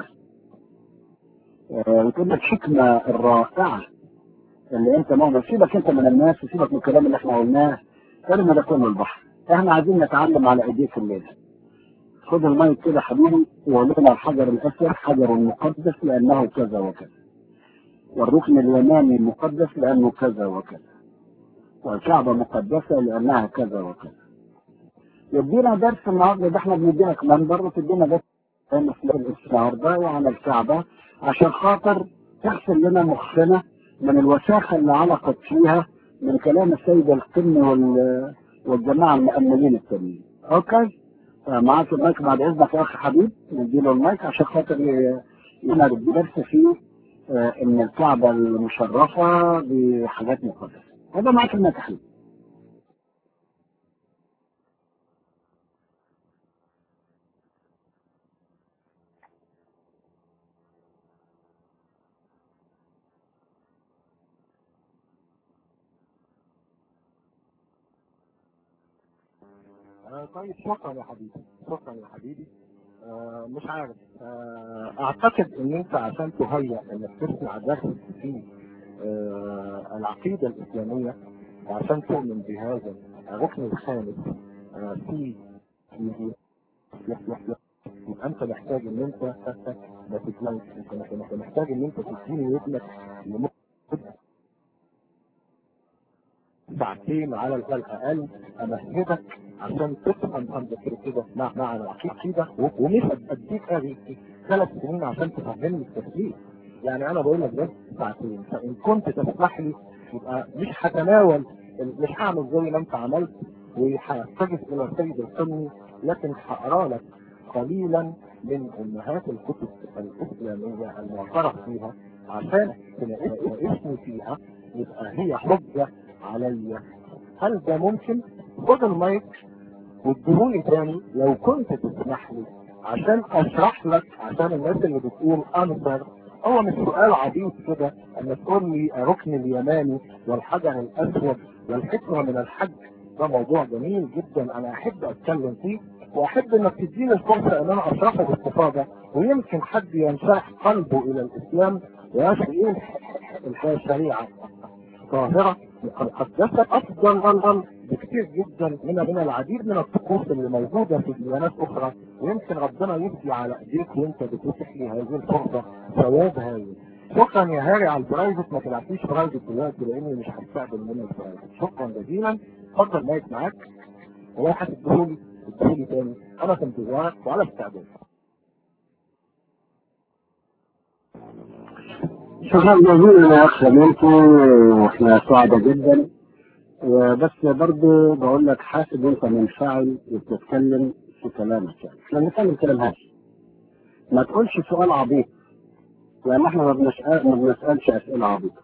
وتقول لك الحكمة الرائعة اللي انت مؤمن. سيبك انت من الناس وسيبك من الكلام اللي احنا قلناه، ارمي ده كله البحر. احنا عايزين نتعلم على ايديك الليله. خد المايك كده حبيبي وقول لنا الحجر الاسود حجر مقدس لانه كذا وكذا، والركن اليماني مقدس لانه كذا وكذا، والكعبه مقدسه لانها كذا وكذا. يدينا درس النهارده، ده احنا بنديلك منبر وتدينا درس النهارده وعلى الكعبه عشان خاطر تغسل لنا مخنا من الوساخه اللي علقت فيها من كلام السيد القمي والجماعه المؤمنين التانيين. اوكي؟ معاك المايك بعد اذنك يا اخي حبيب، نديله المايك عشان خاطر ينادي الدرس فيه ان الكعبه المشرفه بحاجات مقدسه. هذا معاك المايك يا حبيبي. طيب شكرا يا حبيبي، شكرا يا حبيبي. مش عارف، اعتقد ان انت عشان تهيأ انك تسمع درس في العقيدة الاسلامية وعشان تؤمن بهذا الركن الخامس في يبقى انت محتاج ان انت ما تتلوث، انت محتاج ان انت تديني ودنك لمدة ساعتين على الاقل امهدك عشان تفهم عندك كده معنى العقيده، ومش اديك 3 سنين عشان تفهمني التسليم. يعني انا بقول لك بس ساعتين، فان كنت تسمح لي يبقى مش هتناول، مش هعمل زي ما انت عملت وهتجد الى السيد القمي، لكن هقرا لك قليلا من امهات الكتب الاسلاميه المعترف فيها عشان تناقشني فيها، يبقى هي حجه عليا. هل ده ممكن؟ خد المايك واديهولي تاني لو كنت تسمح لي عشان اشرح لك، عشان الناس اللي بتقول انصر، هو مش سؤال عبيط كده اما تقول لي الركن اليماني والحجر الاسود والحكمه من الحج. ده موضوع جميل جدا انا احب اتكلم فيه، واحب انك تديني الفرصه ان انا اشرحه باستفاضه، ويمكن حد ينشرح قلبه الى الاسلام ويعرف ايه الشريعه طاهره مقدسه افضل بكثير جدا من العديد من الطقوس اللي موجوده في ديانات اخرى، ويمكن ربنا يهدي على ايديك وانت بتتيح لي هذه الفرصه ثواب هايل. شكرا يا هاري على البرايفت، ما تبعتليش برايفت دلوقتي لاني مش هستقبل منك برايفت. شكرا جزيلا، اتفضل مايك معاك، ولو هتديهولي اديهولي تاني، انا في انتظارك وعلى استعداد. شكرا جزيلا يا اخ ملكي، واحنا سعداء جدا. وبس برضه بقول لك حاسب انت منفعل وبتتكلم في كلامك، يعني احنا بنتكلم كلام هادي، ما تقولش سؤال عبيط، لان احنا ما بنسالش اسئله عبيطه،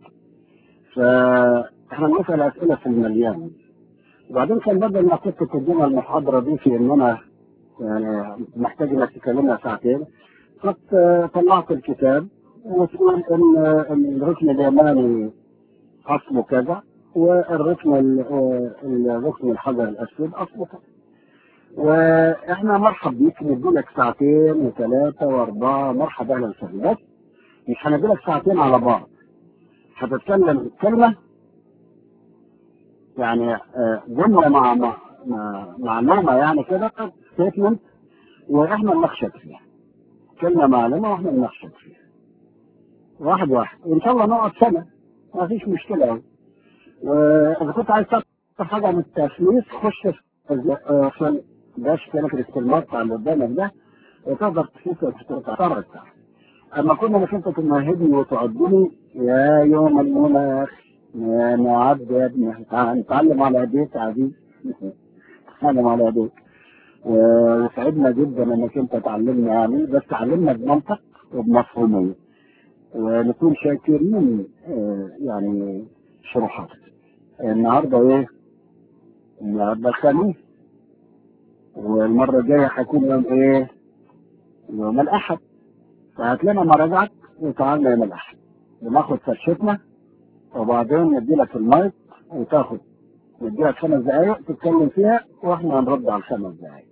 فاحنا بنسال اسئله في المليان. وبعدين كان بدل ما كنت تدينا المحاضره دي في ان انا يعني محتاج انك تكلمنا ساعتين، كنت طلعت الكتاب وتقول ان الركن اليماني اصله كذا، والركن الركن الحجر الاسود اصله كذا، واحنا مرحب بيك، نديلك ساعتين وثلاثه واربعه، مرحبا اهلا وسهلا. بس مش هنديلك ساعتين على بعض، هتتكلم كلمه يعني جمله مع معلومه يعني كده ستيتمنت، واحنا نناقشك فيها كلمه معلومه واحنا نناقشك فيها واحد ان شاء الله نقعد سنه، ما فيش مشكله يعني. واذا كنت عايز تعرف حاجه من التفليس خش في داش كلمه الاستلمات على اللي قدامك ده، وتقدر تشوف وتتفرج. اما كنا انك انت تمهدني وتعدني يا يوم المناخ يا معد يا ابني، نتعلم على ايديك يا عزيز، نتعلم على ايديك. وسعدنا جدا انك انت تعلمنا، يعني بس تعلمنا بمنطق وبمفهوميه، ونكون شاكرين يعني شروحاتك. النهارده ايه؟ النهارده الخميس، والمره الجايه هيكون يوم ايه؟ يوم الاحد. فهات لنا مراجعك وتعالى يوم الاحد، بناخد فرشتنا وبعدين نديلك المايك وتاخد، نديلك 5 دقايق تتكلم فيها واحنا هنرد على ال5 دقايق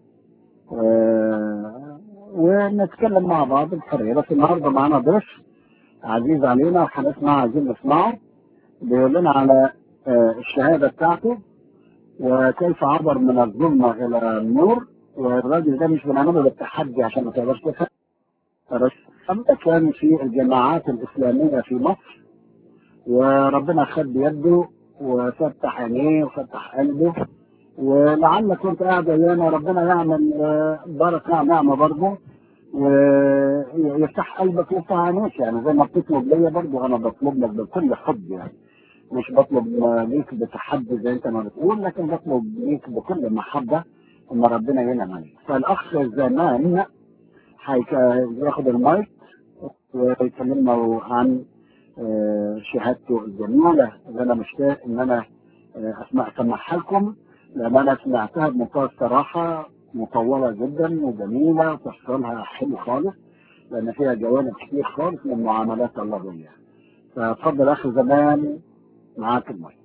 ونتكلم مع بعض بحريه. بس النهارده معانا ضيف عزيز علينا وهنسمع، عايزين نسمعه، بيقول لنا على الشهاده بتاعته وكيف عبر من الظلمه الى النور. والراجل ده مش بنعمله للتحدي عشان ما تقدرش تفهم، بس كان في الجماعات الاسلاميه في مصر، وربنا خد بيده وفتح عينيه وفتح قلبه، ولعلك كنت قاعد ايانا ربنا يعمل بركه نعمه برضه ويفتح قلبك ويفتح عينيك، يعني زي ما بتطلب ليا برضه انا بطلب لك بكل حب، يعني مش بطلب ليك بتحدي زي انت ما بتقول، لكن بطلب ليك بكل محبه ان ربنا ينعم عليك. فالاخ زمان هياخد المايك ويكلمنا عن شهادته الجميله اللي انا مشتاق ان انا اسمعها لكم، لان انا سمعتها بمنتهى الصراحه، مطوله جدا وجميله وتفصيلها حلو خالص، لان فيها جوانب كتير خالص من معاملات الله بيها. فاتفضل اخي زمان، معاك المايك.